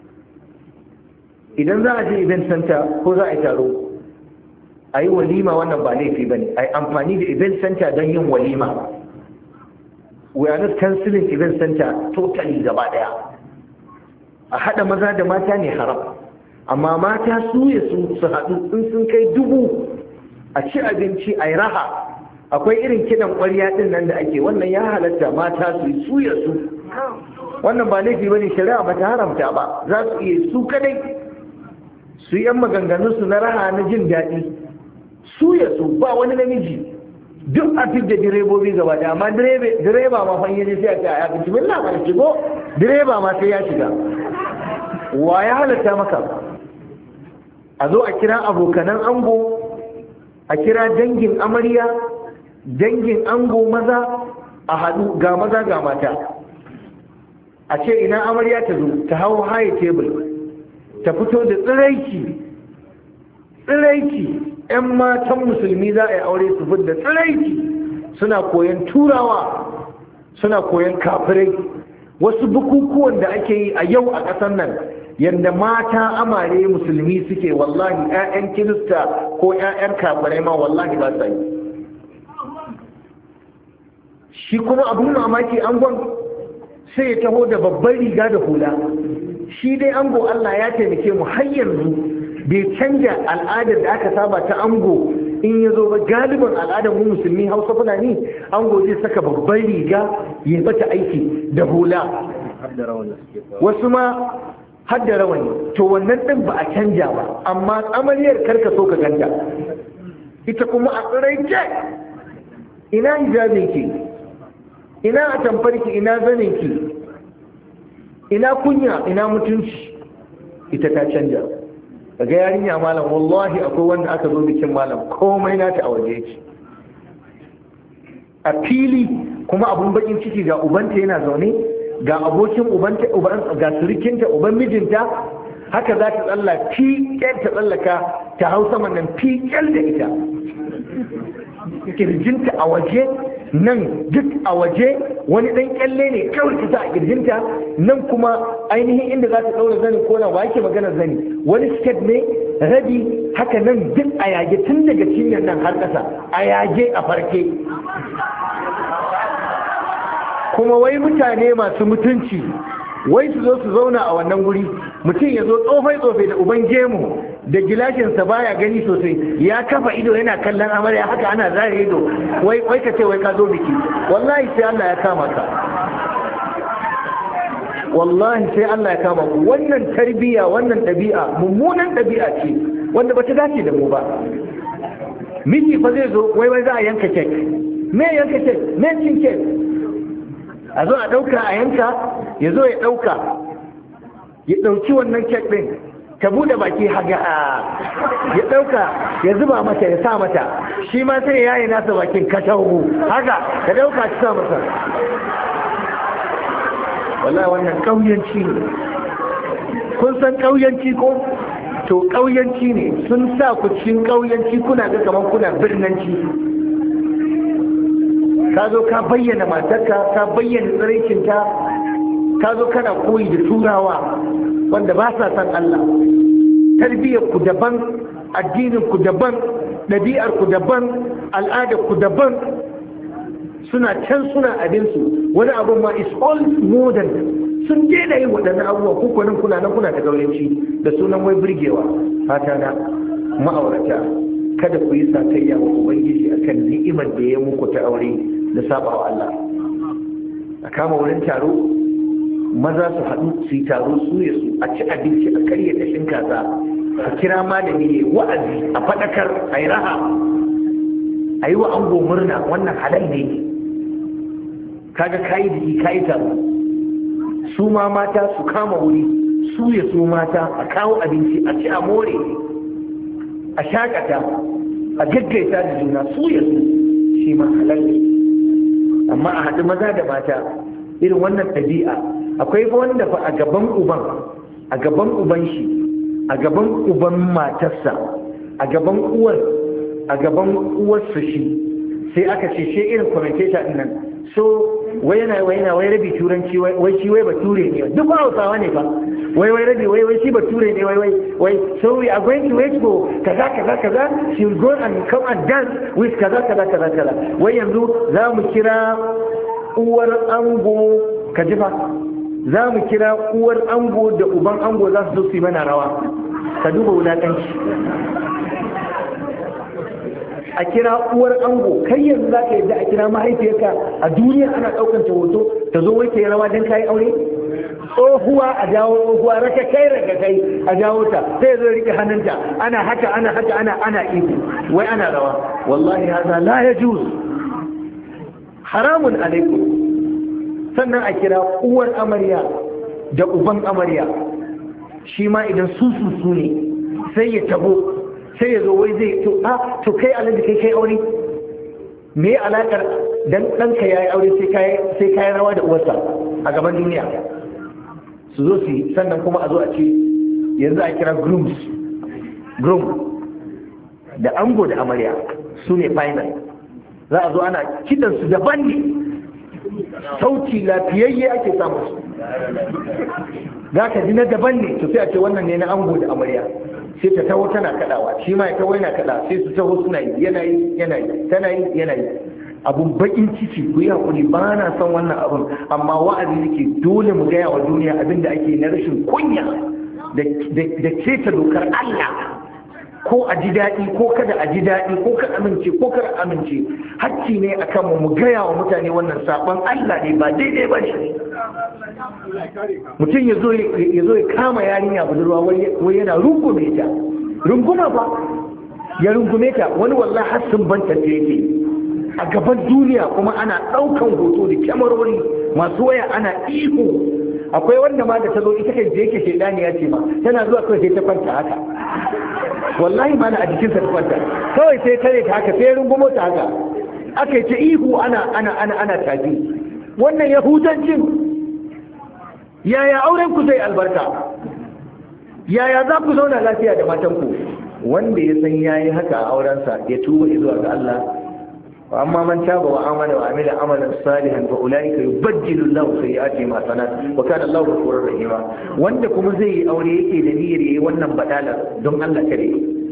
S1: Idan za a je event center ko za a yi taro a yi walima, wannan ba laifi ba ne, a yi amfani da event center don yin walima. We are not cancelling event center totally gaba daya. A haɗa maza da mata ne haram, amma mata su ya su su haɗu in sun kai dubu a ci abinci a yi raha. Akwai irin kiɗan ƙwarya ɗin nan da ake, wannan ya halatta mata su yi su ya su, wannan ba laifi ba ne, shari'a ba ta haramta ba. Za su iya su kadai su yi yan maganganunsu na raha na jin daɗi su ya su, ba wani namiji. Duk a fidda direbobi gaba da, amma direba ma fa yaje sai a ce a yafi billah ba shigo, direba ma sai ya shiga. Wa ya halatta maka? A zo a kira abokanan ango, a kira dangin amarya, dangin ango maza, a haɗu ga maza ga mata, a ce ina amarya ta zo ta hau haye tebul, ta fito da tsiraiki tsiraiki 'yan matan musulmi za a yi aure su fidda tsiraiki, suna koyon turawa, suna koyon kafirai. Wasu bukukuwan da ake yi a yau a ƙasar nan, yadda mata amare musulmi suke, wallahi 'ya'yan kirista ko 'ya'yan kafirai ma wallahi ba sa yi. Shi kuma abin mamaki, angon sai ya taho da babbar riga da hula. Shi dai ango Allah ya taimake mu har yanzu bai canja al'adar da aka saba ta ango in ya zo ba. Galibin al'adar mu musulmi Hausa Fulani, ango zai saka babbar riga ya mata aiki da hula, wasu ma har da rawani. To wannan din ba a canja ba, amma amaryar karka so ka ganta, ita kuma a tsiraice. Ina hijabinki, ina atamfarki, ina zaninki, ina kunya, ina mutunci, ita ta canja. Daga yarinya malam, wallahi akwai wanda aka zo bikin malam komai nata a waje yake a fili, kuma abun bakin ciki ga ubanta yana zaune, ga abokin ubanta, ga surikinta, uban mijinta, haka za ta tsalla fiƙel ta tsallaka ta hau saman nan fiƙel da ita, kirjinta a waje nan duk a waje, wani ɗan kyalle ne kawai ta sa a kirjinta, nan kuma ainihin inda za ta ɗaura zani ko na wake magana zani wani skirt ne rabi, haka nan duk a yage tun daga cinyar nan har ƙasa a yage a farke. Kuma wai mutane masu mutunci wai su zo su zauna a wannan guri, mutum ya zo tsofai-tsofai da uban gemu da gilashinsa baya gani sosai, ya kafa ido yana kallon amarya haka ana zare ido, wai wai ka ce wai ka zo biki. Wallahi sai Allah ya kama ka, wallahi sai Allah ya kama ku. Wannan tarbiyya, wannan ɗabi'a mummunan ɗabi'a ce wanda ba ta dace da mu ba. Miji fa zai zo wai wai za a yanka kek, me yanka kek, me cin kek, a zo a ɗauka a yanka, ya zo ya ɗauka ya ɗauki wannan kek ɗin, ta buɗe baki haga ya ɗauka ya zuba mata ya sa mata, shi ma sai ya yi nasa bakin kashahu haka ya ɗauka ta sa masa. wallahi wannan ƙauyanci ne, kun san ƙauyanci ko? To ƙauyanci ne, sun sa ku cikin ƙauyanci, kuna ga kamar kuna birnanci. Ka zo ka bayyana matarka, ka bayyana tsiraicinta, ka zo kana koyi da turawa wanda ba sa san Allah. Tarbiyyar ku daban, addinin ku daban, ɗabi'ar ku daban, al'adar ku daban, suna can suna abinsu. Wani abun ma is all modern, sun daina yin waɗannan abubuwa, ko nan kuna nan kuna ta gauranci da sunan wai burgewa. Fata na ma'aurata, kada ku yi sakayya wa Ubangiji akan ni'imar da ya muku ta aure da saba wa Allah. A kama wurin taro, maza su haɗu su yi taro su ya su, a ci abinci, a karya tashin kaza, a kira malami ne wa'azi, a faɗakar, a yi raha, a yi wa ango murna, wannan halal ne. Kaga kayi da kayi taro, su ma mata su kama wuri su ya su mata, a kawo abinci, a ci a more, a shakata, a gaggaita da juna su ya su, shi ma halal ne. Amma a haɗu maza da mata irin wannan ɗabi'a, akwai wanda fa a gaban uban a gaban uban shi a gaban uban matarsa a gaban uwar a gaban uwarsa shi sai aka ce shi irin commentator din nan, so wai yana wai yana wai rabi turanci, wai shi wai bature ne, duk Hausawa ne fa, wai wai rabi wai wai shi bature ne, wai wai wai so we are going to wait for kaza kaza kaza, she will go and come and dance with kaza kaza kaza kaza. Wai yanzu za mu kira uwar ango, ka ji fa, za mu kira uwar ango da uban ango za su zo su yi mana rawa, ka duba wulaƙanci. A kira uwar ango, kai yanzu za ka yadda a kira mahaifiyarka a duniya ana ɗaukar ta hoto ta zo wai ta yi rawa don kayi aure? Tsohuwa a jawo tsohuwa, raka kai raka kai a jawo ta, sai zo rike hannunta, ana haka ana haka ana ana ihu, wai ana rawa. Wallahi haza la yajuz, haramun alaikum. Sannan a kira uwar amarya da uban amarya, shi ma idan su su su ne sai ya tabo, sai ya zo wai zai to a to kai alaji kai kai aure, me alakar dan ɗanka ya yi aure sai kai rawa da uwarsa a gaban duniya, su zo su yi. Sannan kuma a zo a ce yanzu a kira grooms, groom da ango da amarya su ne final, za a zo ana kidansu daban ne, sauti lafiyayye ake samu su, za ka ji na daban ne, to sai a ce wannan ne na ango da amarya, sai ta taho tana kadawa, shi ma ya taho yana kada, sai su taho suna yi, yana yi yana yi tana yi yana yi. Abun bakin ciki, ku yi hakuri, ba na son wannan abun, amma wa'azi nake dole mu gaya wa duniya abin da ake na rashin kunya da keta dokar Allah, ko a ji daɗi ko kada a ji daɗi, ko ka amince ko kar amince, hakki ne akan mu mu gaya wa mutane wannan sabon Allah ne, ba daidai ba ne. Mutum ya zo ya kama yarinya budurwa wai yana rungume ta, runguma ba ya rungume ta, wani wallahi har sun banta ta yake a gaban duniya, kuma ana ɗaukan hoto da kyamarori masu waya ana ihu. Akwai wanda ma da ta zo ita kai da yake shaidani ya ce ma tana zuwa kawai sai ta kwanta haka, wallahi ma na a jikinsa ta kwanta kawai, sai tare ta haka, sai rungumo ta haka, aka yi ta ihu ana ana ana ana tafi. Wannan yahudancin yaya auren ku zai albarka? yaya za ku zauna lafiya da matanku? Wanda ya san yayi haka a aurensa ya tuba zuwa ga Allah. wa amma man taba wa amana wa amila amalan salihan fa ulaika yubaddilu Allahu sayyi'atihim hasanat wa kana Allahu ghafurur rahima. Wanda kuma zai yi aure yake da niyyar yayi wannan badala don Allah kare,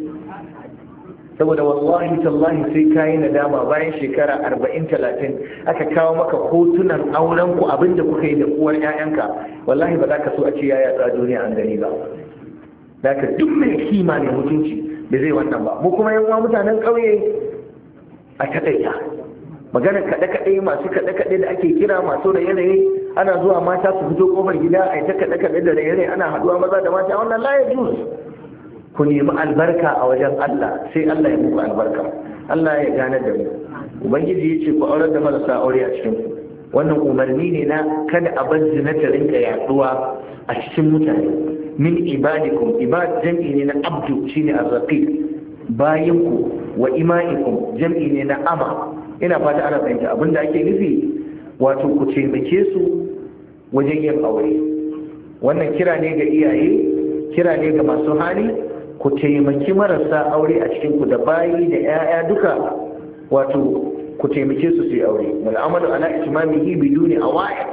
S1: saboda wallahi tallahi sai kayi nadama bayan shekara arba'in talatin aka kawo maka hotunan auren ku abinda kuka yi da uwar ƴaƴanka, wallahi ba za ka so a ce ya yatsa duniya an gani ba. Daka duk mai kima ne mutunci da zai wannan ba. Mu kuma yan uwa mutanen ƙauye a taƙaita magana kaɗe-kaɗe masu kaɗe-kaɗe da ake kira masu raye-raye, ana zuwa mata su fito ƙofar gida a yi ta kaɗe-kaɗe da raye-raye, ana haɗuwa maza da mata, wannan la ya juz. Ku nemi albarka a wajen Allah sai Allah ya muku albarka, Allah ya gane da mu. Ubangiji ya ce ku aurar da marasa aure a cikin ku, wannan umarni ne na kada a bar zina ta rinka yaduwa a cikin mutane. Min ibadikum, ibad jam'i ne na abdu shine arraqiq, bayinku wa ima'ikum jam'i ne na ama. Ina fata ana fahimta abinda ake nufi, wato ku taimake su wajen yin aure. Wannan kira ne ga iyaye, kira ne ga masu hali, ku taimaki marasa aure a cikin ku da bayi da 'ya'ya duka, wato ku taimake su su yi aure. Wal amalu ala itmamihi biduni awaiq,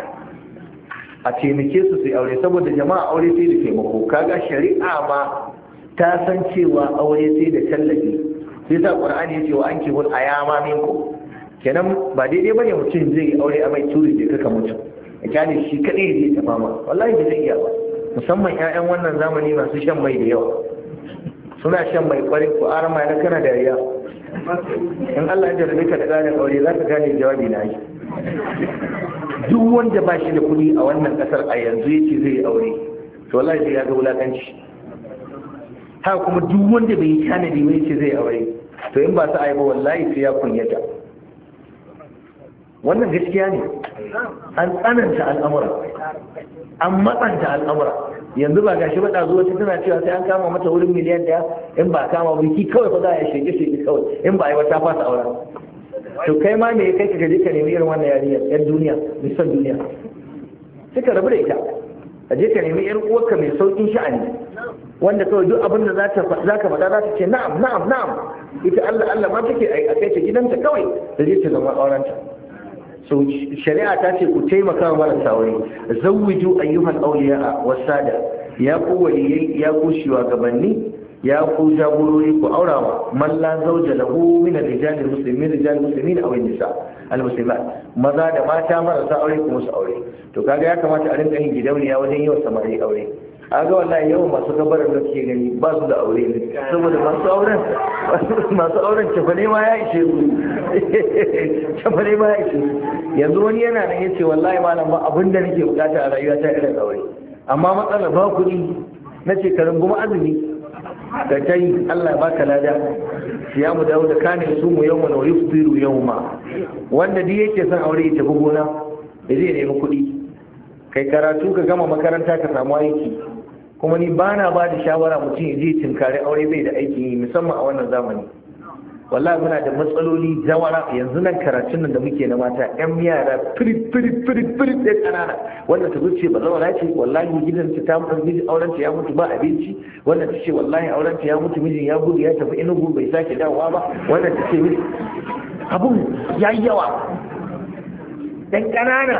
S1: a taimake su su yi aure, saboda jama'a aure sai da taimako. Kaga shari'a ma ta san cewa aure sai da tallafi, sai sa Qur'ani yace wa ankihul ayama minkum. Kenan ba daidai bane mutum zai yi aure a mai turi da kaka mutum, a kyale shi kadai zai ta fama, wallahi ba zai iya ba. Musamman 'ya'yan wannan zamani masu shan mai da yawa, suna shan mai kwarin ko arama na kana dariya. In Allah ya jarabe ka da ƙarin aure za ka gane jawabi na yi. Duk wanda ba shi da kuɗi a wannan ƙasar a yanzu yace zai yi aure, to wallahi sai ya ga wulakanci. Haka kuma duk wanda bai yi tanadi ba yace zai aure, to in ba sa ayi ba wallahi sai ya kunyata. Wannan gaskiya ne, an tsananta al'amura, an matsanta al'amura. Yanzu ba gashi ba ɗazu wata tana cewa sai an kama mata wurin miliyan ɗaya, in ba kama biki kawai fa za a yi shege-shege kawai, in ba a yi wata fasa auren. To kai ma me ya kai ka gaje ka nemi irin wannan yariyar yan duniya, mai son duniya, suka rabu da ita. Ka je ka nemi yar uwarka mai saukin sha'ani, wanda kawai duk abin da za ka faɗa za ta ce na'am na'am na'am, ita Allah Allah ma take a kai ta gidanta kawai da je ta zama aurenta. So shari'a ta ce ku taimaka wa marasa aure, zawwiju ayyuhal awliya wasada, ya ku waliyai, ya ku shugabanni, ya ku jagorori, ku aurawa man la zawja lahu min ar-rijal al-muslimin rijal muslimin aw an-nisa al-muslimat, maza da mata marasa aure kuma su aure. To kaga ya kamata a rinka yin gidauniya wajen yawan samari aure. Aga wallahi yawan masu gabarar da suke gani ba su da aure ne, saboda masu auren masu auren cefane ma ya ishe su cefane ma ya ishe su. Yanzu wani yana nan yace wallahi malam ba abin da nake bukata a rayuwa ta irin aure, amma matsalar ba kuɗi. Nace ka runguma azumi ka tai, Allah baka lada. Ya mu dawo da kane su mu yawma wa yuftiru yawma. Wanda duk yake son aure ya tafi gona da zai nemi kuɗi, kai karatu ka gama makaranta ka samu aiki. Kuma ni ba na ba da shawara mutum ya je tinkari aure bai da aikin yi, musamman a wannan zamani. Wallahi muna da matsaloli jawara yanzu nan karatun nan da muke na mata, yan yara firit firit firit firit ɗaya ƙanana, wanda ta zuce ba zauna ce wallahi gidan ta ta mutu, mijin auren ta ya mutu ba abinci, wanda ta ce wallahi auren ta ya mutu mijin ya gudu ya tafi Enugu bai sake dawowa ba, wanda ta ce miji abun yayi yawa. Ɗan ƙanana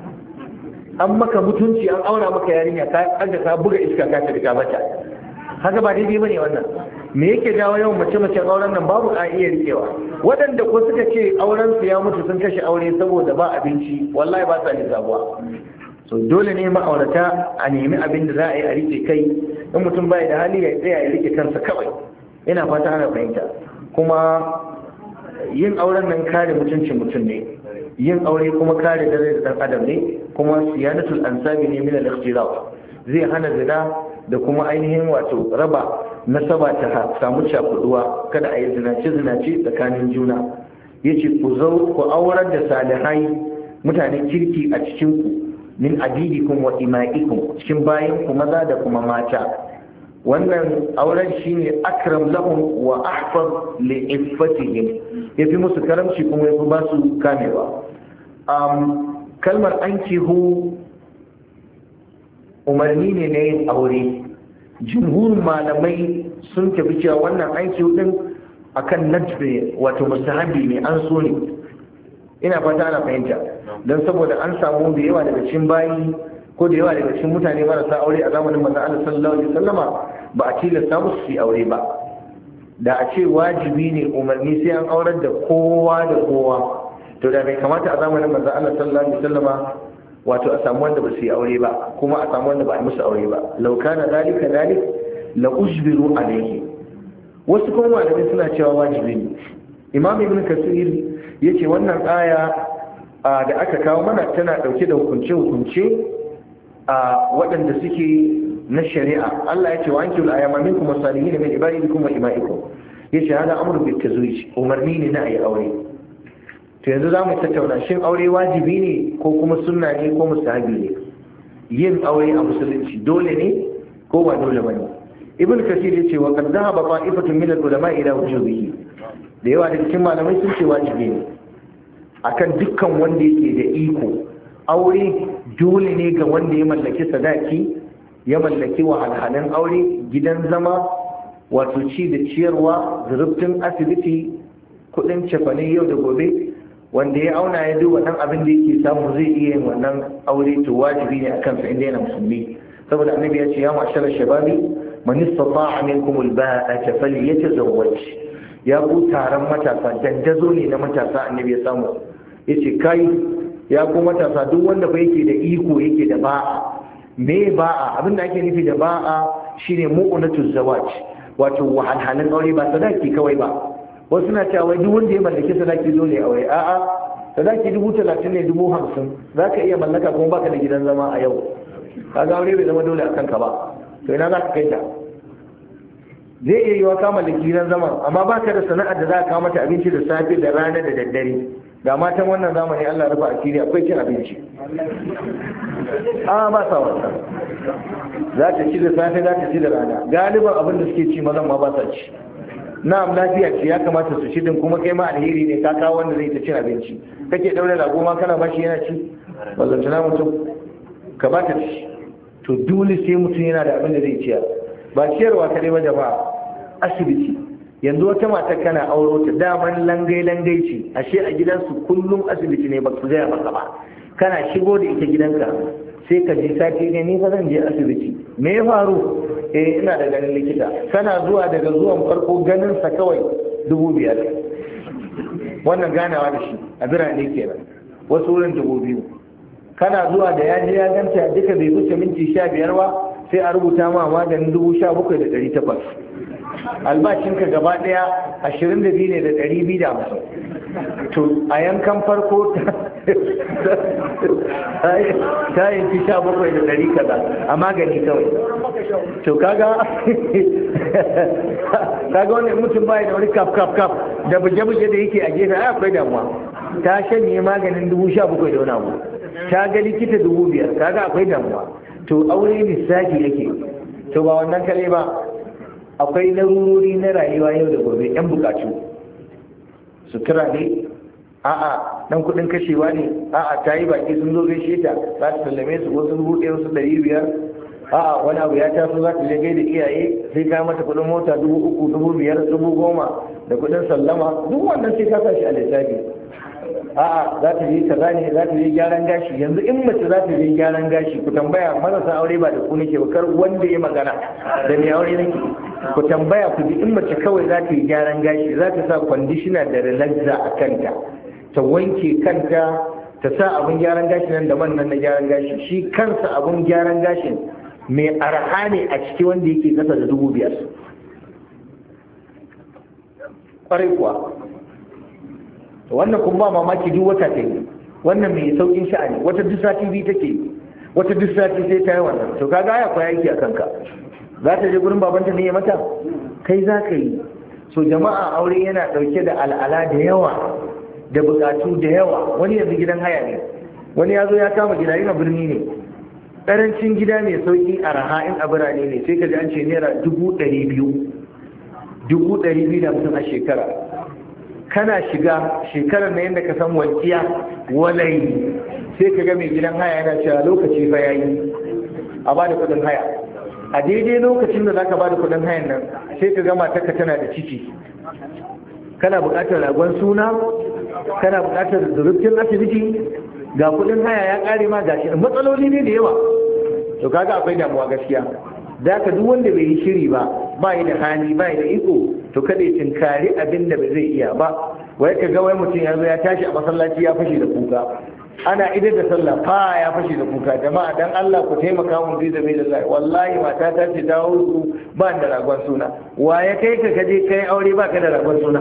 S1: an maka mutunci, an aura maka yarinya ka kaga ka buga iska ka tafi mata. Haka ba daidai bane wannan. Me yake jawo yawan mace macen auren nan? Babu a iya rikewa. Waɗanda ko suka ce auren su ya mutu sun kashe aure saboda ba abinci, wallahi ba sa lissabuwa. So dole ne ma'aurata a nemi abin da za a yi a rike kai. In mutum bai da hali ya tsaya ya rike kansa kawai. Ina fata ana fahimta. Kuma yin auren nan kare mutuncin mutum ne. Yin aure kuma kare dare da dan adam ne, kuma siyanatul ansabi ne min al-ikhtilaf. Zai hana zina da kuma ainihin wato raba nasaba ta samu cakuduwa, kada a yi zinace zinace tsakanin juna. Yace ku zo ku aurar da salihai mutanen kirki a cikin ku, min abidikum wa ima'ikum, cikin bayin ku maza da kuma mata. Wannan auren shine akram lahum wa ahfaz li iffatihim, yafi musu karamci kuma yafi ba su kamewa. Um, kalmar ankihu umarni ne na yin aure, jumhurin malamai sun tafi cewa wannan aiki din akan najbe wato mustahabi ne, an so ne. Ina fata ana fahimta, don saboda an samu da yawa daga cikin bayi ko da yawa daga cikin mutane marasa aure a zamanin manzon Allah sallallahu alaihi wasallama ba a tilasta musu su yi aure ba. Da a ce wajibi ne umarni sai an aurar da kowa da kowa, to da bai kamata a zamanin manzon Allah sallallahu alaihi wasallama wato a samu wanda ba su yi aure ba kuma a samu wanda ba a musu aure ba. Law kana dalika dalik la ujbiru alayhi. Wasu kuma malamai suna cewa wajibi ne. Imam Ibn Kathir yace wannan aya da aka kawo mana tana dauke da hukunce hukunce a waɗanda suke na shari'a. Allah yace wa ankil ayama minkum wasalihin min ibadikum wa imaikum. Yace hada amru bit tazwij, umarni ne na ayi aure. To yanzu za mu tattauna shin aure wajibi ne ko kuma sunna ne ko mustahabi ne? Yin aure a musulunci dole ne ko ba dole bane? Ibn Kathir yace wa qad dhahaba qa'ifatun min al-ulama ila wujubihi. Da yawa daga cikin malamai sun ce wajibi ne akan dukkan wanda yake da iko. Aure dole ne ga wanda ya mallaki sadaki, ya mallaki wahalhalun aure, gidan zama, wato ci da ciyarwa, zurubtun asibiti, kudin cefane yau da gobe, wanda ya auna ya duba dan abin da yake samu zai iya yin wannan aure, to wajibi ne akan sa inda yana musulmi. Saboda annabi ya ce ya ma'ashara shababi man istata'a minkum al-ba'ata falyatazawwaj. Ya ku taron matasa, dandazo ne na matasa annabi ya samu. Yace kai ya ku matasa, duk wanda fa yake da iko yake da ba'a. Me ba'a? Abin da ake nufi da ba'a shine mu'unatuz zawaj, wato wahalhalun aure, ba sadaki kawai ba. Wasu na cewa wai duk wanda ya mallaki sadaki dole aure. A'a, sadaki dubu talatin ne, dubu hamsin zaka iya mallaka kuma baka da gidan zama a yau. Kaga aure bai zama dole akan ka ba. To ina za ka kai ta? Zai iya yiwa ka mallaki gidan zama amma baka da sana'ar da za ka kawo mata abinci da safe da rana da daddare. Ga matan wannan zamani Allah rufa asiri, akwai cin abinci. A ba sa wasa. Za ta ci da safe, za ta ci da rana. Galiban abin da suke ci mazan ma ba sa ci. Na'am, lafiya ce, ya kamata su ci din, kuma kai ma alheri ne ka kawo wanda zai ta cin abinci. Kake daure da goma kana bashi yana ci. Wallahi na mutum ka ba ta ci. To dole sai mutum yana da abin da zai ciyar. Ba ciyarwa kadai ba jama'a, asibiti. Yanzu wata mata kana auro ta daman langai langai ce, ashe a gidansu kullum asibiti ne, ba su gaya maka ba. Kana shigo da ita gidanka sai ka ji sati ne, ni fa zan je asibiti. Me ya faru? Eh, ina da ganin likita. Kana zuwa daga zuwan farko ganin sa kawai dubu biyar. Wannan ganawa da shi a birane kenan. Wasu wurin dubu biyu. Kana zuwa da ya je ya ganta duka bai wuce minti sha biyar ba, sai a rubuta ma maganin dubu sha bakwai da ɗari takwas. Albashinka gaba ɗaya ashirin da biyu ne da ɗari biyu da hamsin. To a yankan farko ta yanki sha bakwai da ɗari kaza a magani kawai. To kaga kaga wani mutum bai da wani kaf kaf kaf da buge-buge da yake a gefe, ai akwai damuwa. Ta shanye maganin dubu sha bakwai da wani abu, ta ga likita dubu biyar, kaga akwai damuwa. To aure lissafi yake. To ba wannan kare ba, akwai larurori na rayuwa yau da gobe, yan bukatu, sutura ne, a'a dan kudin kashewa ne, a'a ta yi baki sun zo gaishe ta, za ta sallame su wasu dubu ɗaya wasu ɗari biyar, a'a wani abu ya taso za ta je gaida iyaye, sai ka mata kudin mota dubu uku dubu biyar dubu goma da kudin sallama, duk wannan sai ka sa shi a lissafi. A'a za ta je kaza ne, za ta je gyaran gashi. Yanzu in mace za ta je gyaran gashi, ku tambaya marasa aure ba da ku nake ba, kar wanda ya magana da mai aure nake. Ku tambaya ku ji, in mace kawai za ta yi gyaran gashi, za ta sa conditioner da relaxer a kanta, ta wanke kanta, ta sa abun gyaran gashi nan da man nan na gyaran gashi. Shi kansa abun gyaran gashin mai arha ne a ciki, wanda yake kasa da dubu biyar. Kwarai kuwa. Wannan kun ba mamaki duk wata ta yi, wannan mai saukin sha'ani, wata duk sati biyu take, wata duk sati sai ta yi wannan. To kaga ya kwaya yake a kanka. Za ta je gurin babanta ne ya mata, kai za ka yi. So jama'a, aure yana dauke da al'ala da yawa, da bukatu da yawa. Wani yanzu gidan haya ne, wani ya zo ya kama gida, yana birni ne, karancin gida mai sauki a raha in a birane ne, sai ka ji an ce naira dubu ɗari biyu dubu ɗari biyu da mutum a shekara. Kana shiga shekarar na yadda ka san walƙiya walayi, sai ka ga mai gidan haya yana cewa lokaci fa yayi a ba da kudin haya. a daidai lokacin da zaka bada kudin hayan nan sai ka ga matarka tana da ciki, kana buƙatar ragon suna, kana buƙatar zurfin asibiti, ga kudin haya ya ƙare ma gashi matsaloli ne da yawa. To kaga akwai damuwa gaskiya. Da ka duk wanda bai yi shiri ba, ba yi da hali, ba yi da iko, to kada ya tinkari abin da ba zai iya ba. Wai ka ga wai mutum ya zo ya tashi a masallaci ya fashe da kuka, ana idar da sallah fa ya fashe da kuka. Jama'a dan Allah ku taimaka mun bi da bai da Allah, wallahi mata ta ce dawo su ba da ragon suna. Wa ya kai ka kaje kai aure ba ka da ragon suna,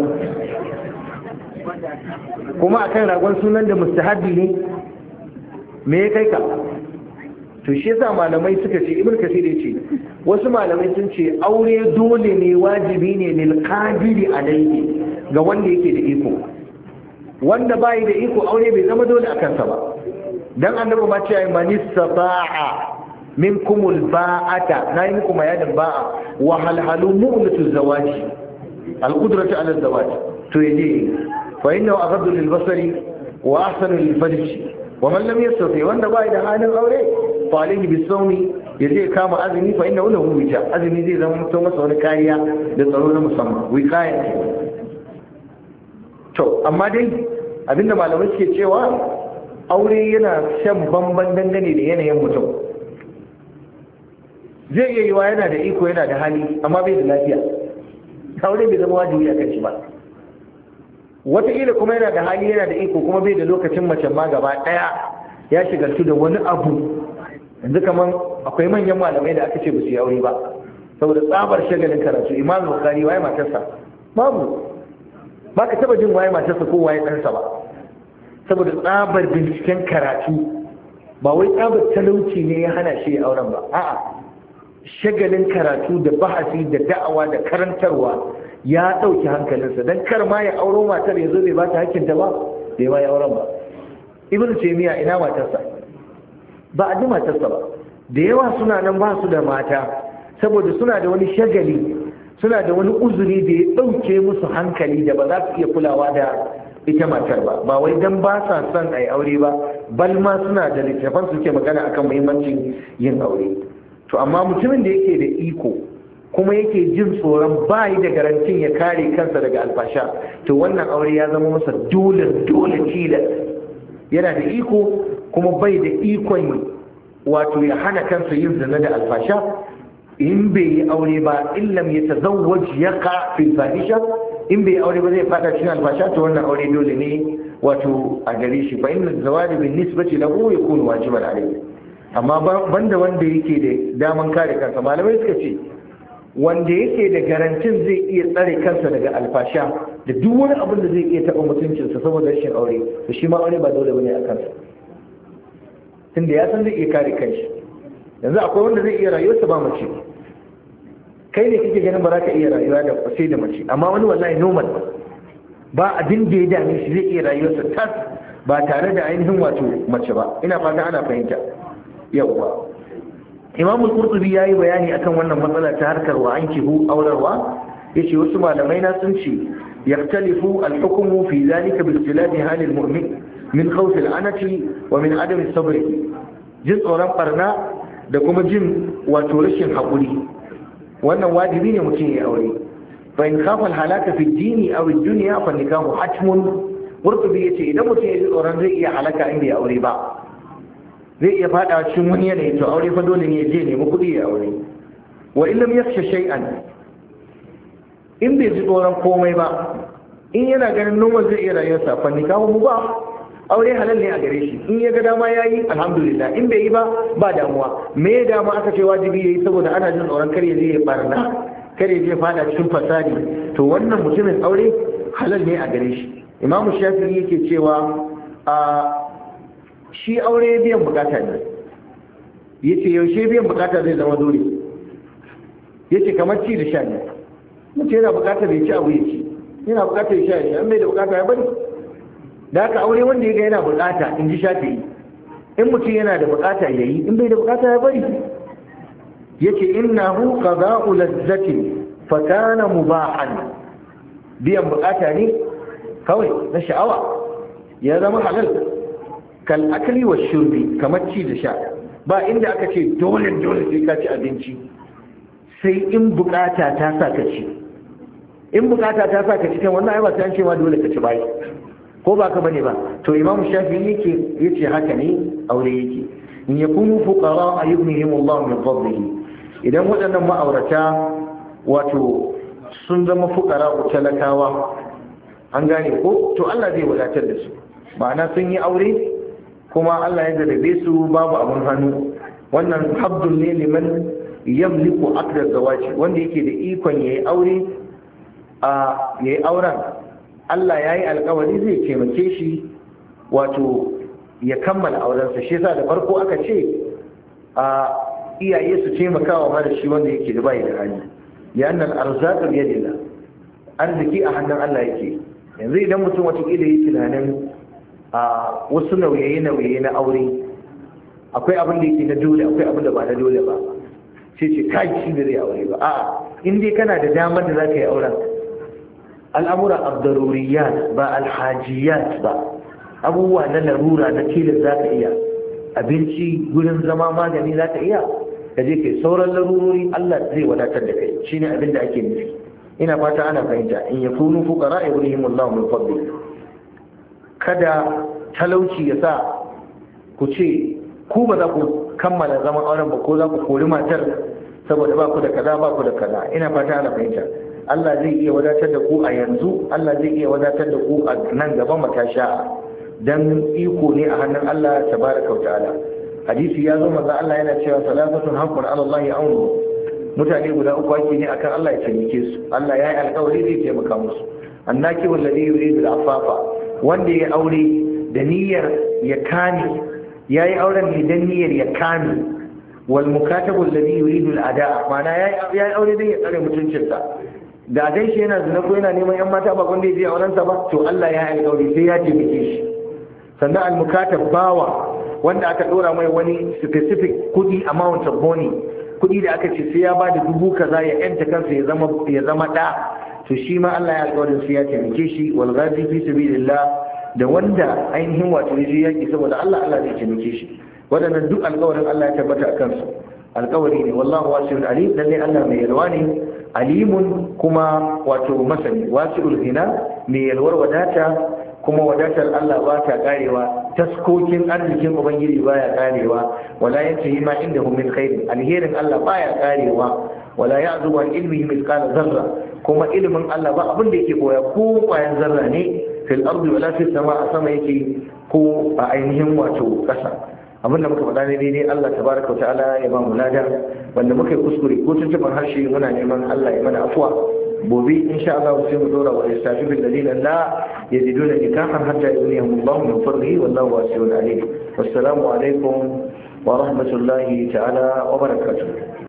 S1: kuma akan ragon sunan da mustahabi ne, me ya kai ka? To shi yasa malamai suka ce, ibn kasir ya ce wasu malamai sun ce aure dole ne, wajibi ne lil qadiri alayhi, ga wanda yake da iko. Wanda bai da iko aure bai zama dole a kansa ba, dan annabi ma ce man istata'a minkumul ba'ata, nayi muku mayadin ba'a wa halhalu mu'latu zawaji al qudratu ala zawaji, to yaje fa innahu aghaddu lil basari wa ahsanu lil farji wa man lam yastati, wanda bai da halin aure fa alayhi bisawmi, yaje kama azumi fa innahu lahu wija, azumi zai zama mutum masa wani kariya da tsaro na musamman, wiqaya. To amma dai abinda malamai suke cewa aure yana shan bamban dangane da yanayin mutum. Zai iya yiwa yana da iko, yana da hali, amma bai da lafiya, aure bai zama wajibi a kan shi ba. Wataƙila kuma yana da hali, yana da iko, kuma bai da lokacin mace ma gaba ɗaya, ya shigartu da wani abu. Yanzu kamar akwai manyan malamai da aka ce ba su yi aure ba saboda tsabar shagalin karatu. Imam Bukhari waye matarsa? Babu. Ba ka taba jin waye matarsa ko waye ɗansa ba, saboda tsabar binciken karatu. Ba wai tsabar talauci ne ya hana shi auren ba, a'a shagalin karatu da bahasi da da'awa da karantarwa ya ɗauki hankalinsa, don kar ma ya auro matar ya zo bai ba ta hakkinta ba, bai ma ya auren ba. Ibn Taymiyyah ina matarsa? Ba a ji matarsa ba. Da yawa suna nan ba su da mata saboda suna da wani shagali, suna da wani uzuri da ya ɗauke musu hankali da ba za su iya kulawa da ita matar ba. Ba wai dan ba sa son a yi aure ba, bal ma suna da littafan su ke magana akan muhimmancin yin aure. To amma mutumin da yake da iko kuma yake jin tsoron bayi da garantin ya kare kansa daga alfasha, to wannan aure ya zama masa dole dole tilas. Yana da iko kuma bai da ikon wato ya hana kansa yin zina da alfasha. In bai yi aure ba, illam ya tazawwaj yaqa fil fahisha, in bai aure ba zai fada cikin alfasha, to wannan aure dole ne wato a gare shi. Fa inna zawadi bin nisbati lahu yakunu wajiban alayhi. Amma banda wanda yake da daman kare kansa, malamai suka ce wanda yake da garantin zai iya tsare kansa daga alfasha da duk wani abin da zai iya taɓa mutuncinsa saboda rashin aure, to shi ma aure ba dole bane a kansa, tunda ya san zai iya kare kanshi. Yanzu akwai wanda zai iya rayuwarsa ba mace, kai ne kake ganin ba za ka iya rayuwa da sai da mace, amma wani wallahi normal ba abin da ya dame shi, zai iya rayuwarsa tas ba tare da ainihin wato mace ba. Ina fata ana fahimta. Yawwa Imam al-Qurtubi yayi bayani akan wannan matsala ta harkar wa ankihu aurarwa, yace wasu malamai na sun ce yaktalifu al-hukmu fi zalika bi istilahi halil mu'min min khawf al-anati wa min adam as-sabr, jin tsoron barna da kuma jin wato rashin haƙuri. Wannan wajibi ne mutum ya aure. Fa in khafa al-halaka fi ad-din aw ad-dunya fa nikahu hatmun. Qurtubi yace idan mutum ya ji tsoron zai iya halaka inda ya aure ba, zai iya fada cikin wani yanayi, to aure fa dole ne ya je nemi kuɗi ya aure. Wa in lam yakhsha shay'an, in bai ji tsoron komai ba, in yana ganin normal zai iya rayuwarsa, fa nikahu mubah, aure halal ne a gare shi. In ya ga dama yayi alhamdulillah, in bai yi ba ba damuwa. Me ya dama aka ce wajibi yayi saboda ana jin tsoron kar ya je ya barna, kar ya je fada cikin fasadi, to wannan mutumin aure halal ne a gare shi. Imam Shafi'i yake cewa a shi aure biyan bukata ne. Yace yaushe biyan bukata zai zama dole? Yace kamar ci da sha ne. Mutum yana bukatar ya ci abu ya ci, yana bukatar ya sha ya sha, an bai da bukata ya bari. Da haka aure wanda ya ga yana bukata, in ji Shafi'i, in mutum yana da bukata ya yi, in bai da bukata ya bari. Yace innahu qada'u lazzatin fa kana mubahan, biyan bukata ne kawai na sha'awa, ya zama halal. Kal akli wa shurbi, kamar ci da sha, ba inda aka ce dole dole sai ka ci abinci sai in bukata ta sa ka ci. In bukata ta sa ka ci kan wannan ai ba sai an ce ma dole ka ci bai, ko ba ka bane ba. To Imam Shafi'i yake yace haka ne aure yake. In yakunu fuqara yughnihim Allah min fadlihi, idan waɗannan ma'aurata wato sun zama fuqara talakawa, an gane ko, to Allah zai wadatar da su. Ma'ana sun yi aure kuma Allah ya zarabe su babu abun hannu. Wannan habdun ne liman yamliku aqdar zawaji, wanda yake da ikon yayi aure a yayi auren. Allah yayi alƙawari zai taimake shi wato ya kammala aurensa. Shi yasa da farko aka ce a iyaye su taimakawa mara shi wanda yake da bai da hali. Ya annal arzaqu bi yadillah, arziki a hannun Allah yake. Yanzu idan mutum wata kila yi tunanin a wasu nauye-nauye na aure, akwai abin da yake na dole, akwai abin da ba na dole ba, sai ce kai shi da zai aure ba. A in dai kana da damar da za ka yi auren, al'amura abdaruriyat ba alhajiyat ba, abubuwa na larura na tilas za ka iya, abinci, gurin zama, magani za ka iya, ka je kai sauran larurori Allah zai wadatar da kai. Shine abin da ake nufi. Ina fata ana fahimta. In yakunu fuqara yughnihimullahu min fadlihi. Kada talauci ya sa ku ce ku ba za ku kammala zaman auren ba, ko za ku kori matar saboda ba ku da kaza ba ku da kaza. Ina fata ana fahimta. Allah zai iya wadatar da ku a yanzu, Allah zai iya wadatar da ku a nan gaba matasha, dan iko ne a hannun Allah tabaraka wa ta'ala. Hadisi ya zo manzo Allah yana cewa salafatun haqqun ala Allah ya'unu, mutane guda uku ake ne akan Allah ya taimake su. Allah ya yi alƙawari zai taimaka musu. Annaki wallazi yuridu al-afafa, wanda ya aure da niyyar ya kame, ya yi auren ne don niyyar ya kame. Wal mukatabu alladhi yuridu al-ada, ma'ana ya yi aure don ya tsare mutuncinsa. Da dai shi yana zina ko yana neman yan mata ba wanda ya je auren sa ba, to Allah ya yi alƙawari sai ya taimake shi. Sannan al-mukatab bawa, wanda aka dora mai wani specific kudi amount of money, kudi da aka ce sai ya bada dubu kaza ya yanta kansa ya zama ya zama da, to shi ma Allah ya alƙawarin sai ya taimake shi. Wal ghazi fi sabilillah, da wanda ainihin wato yaje yaki saboda Allah, Allah zai taimake shi. Wadannan duk alƙawarin Allah ya tabbata a kansu. Alƙawari ne. Wallahu wasi'un alim, lalle Allah mai yalwa ne, alimun kuma wato masani. Wasi'ul ghina, mai yalwar wadata, kuma wadatar Allah ba ta karewa, taskokin arzikin ubangiji baya karewa. Wala yantahi ma indahu min khair, alherin Allah baya karewa. Wala ya'zubu an ilmihi mithqala zarra, kuma ilimin Allah ba abin da yake koya ko kwayan zarra ne fil ardi wala fis sama, a sama yake ko a ainihin wato kasa. Abinda muka faɗa ne daidai Allah tabaraka ta'ala ya ba mu lada, wanda muka yi kuskure ko tuntuban harshe muna neman Allah ya mana afuwa. Gobe insha Allah sai mu dora wa istafi bil dalila la yajiduna nikahan hatta yughniyahum Allah min fadlihi wallahu wasi'un alim. Wassalamu alaikum wa rahmatullahi ta'ala wa barakatuh.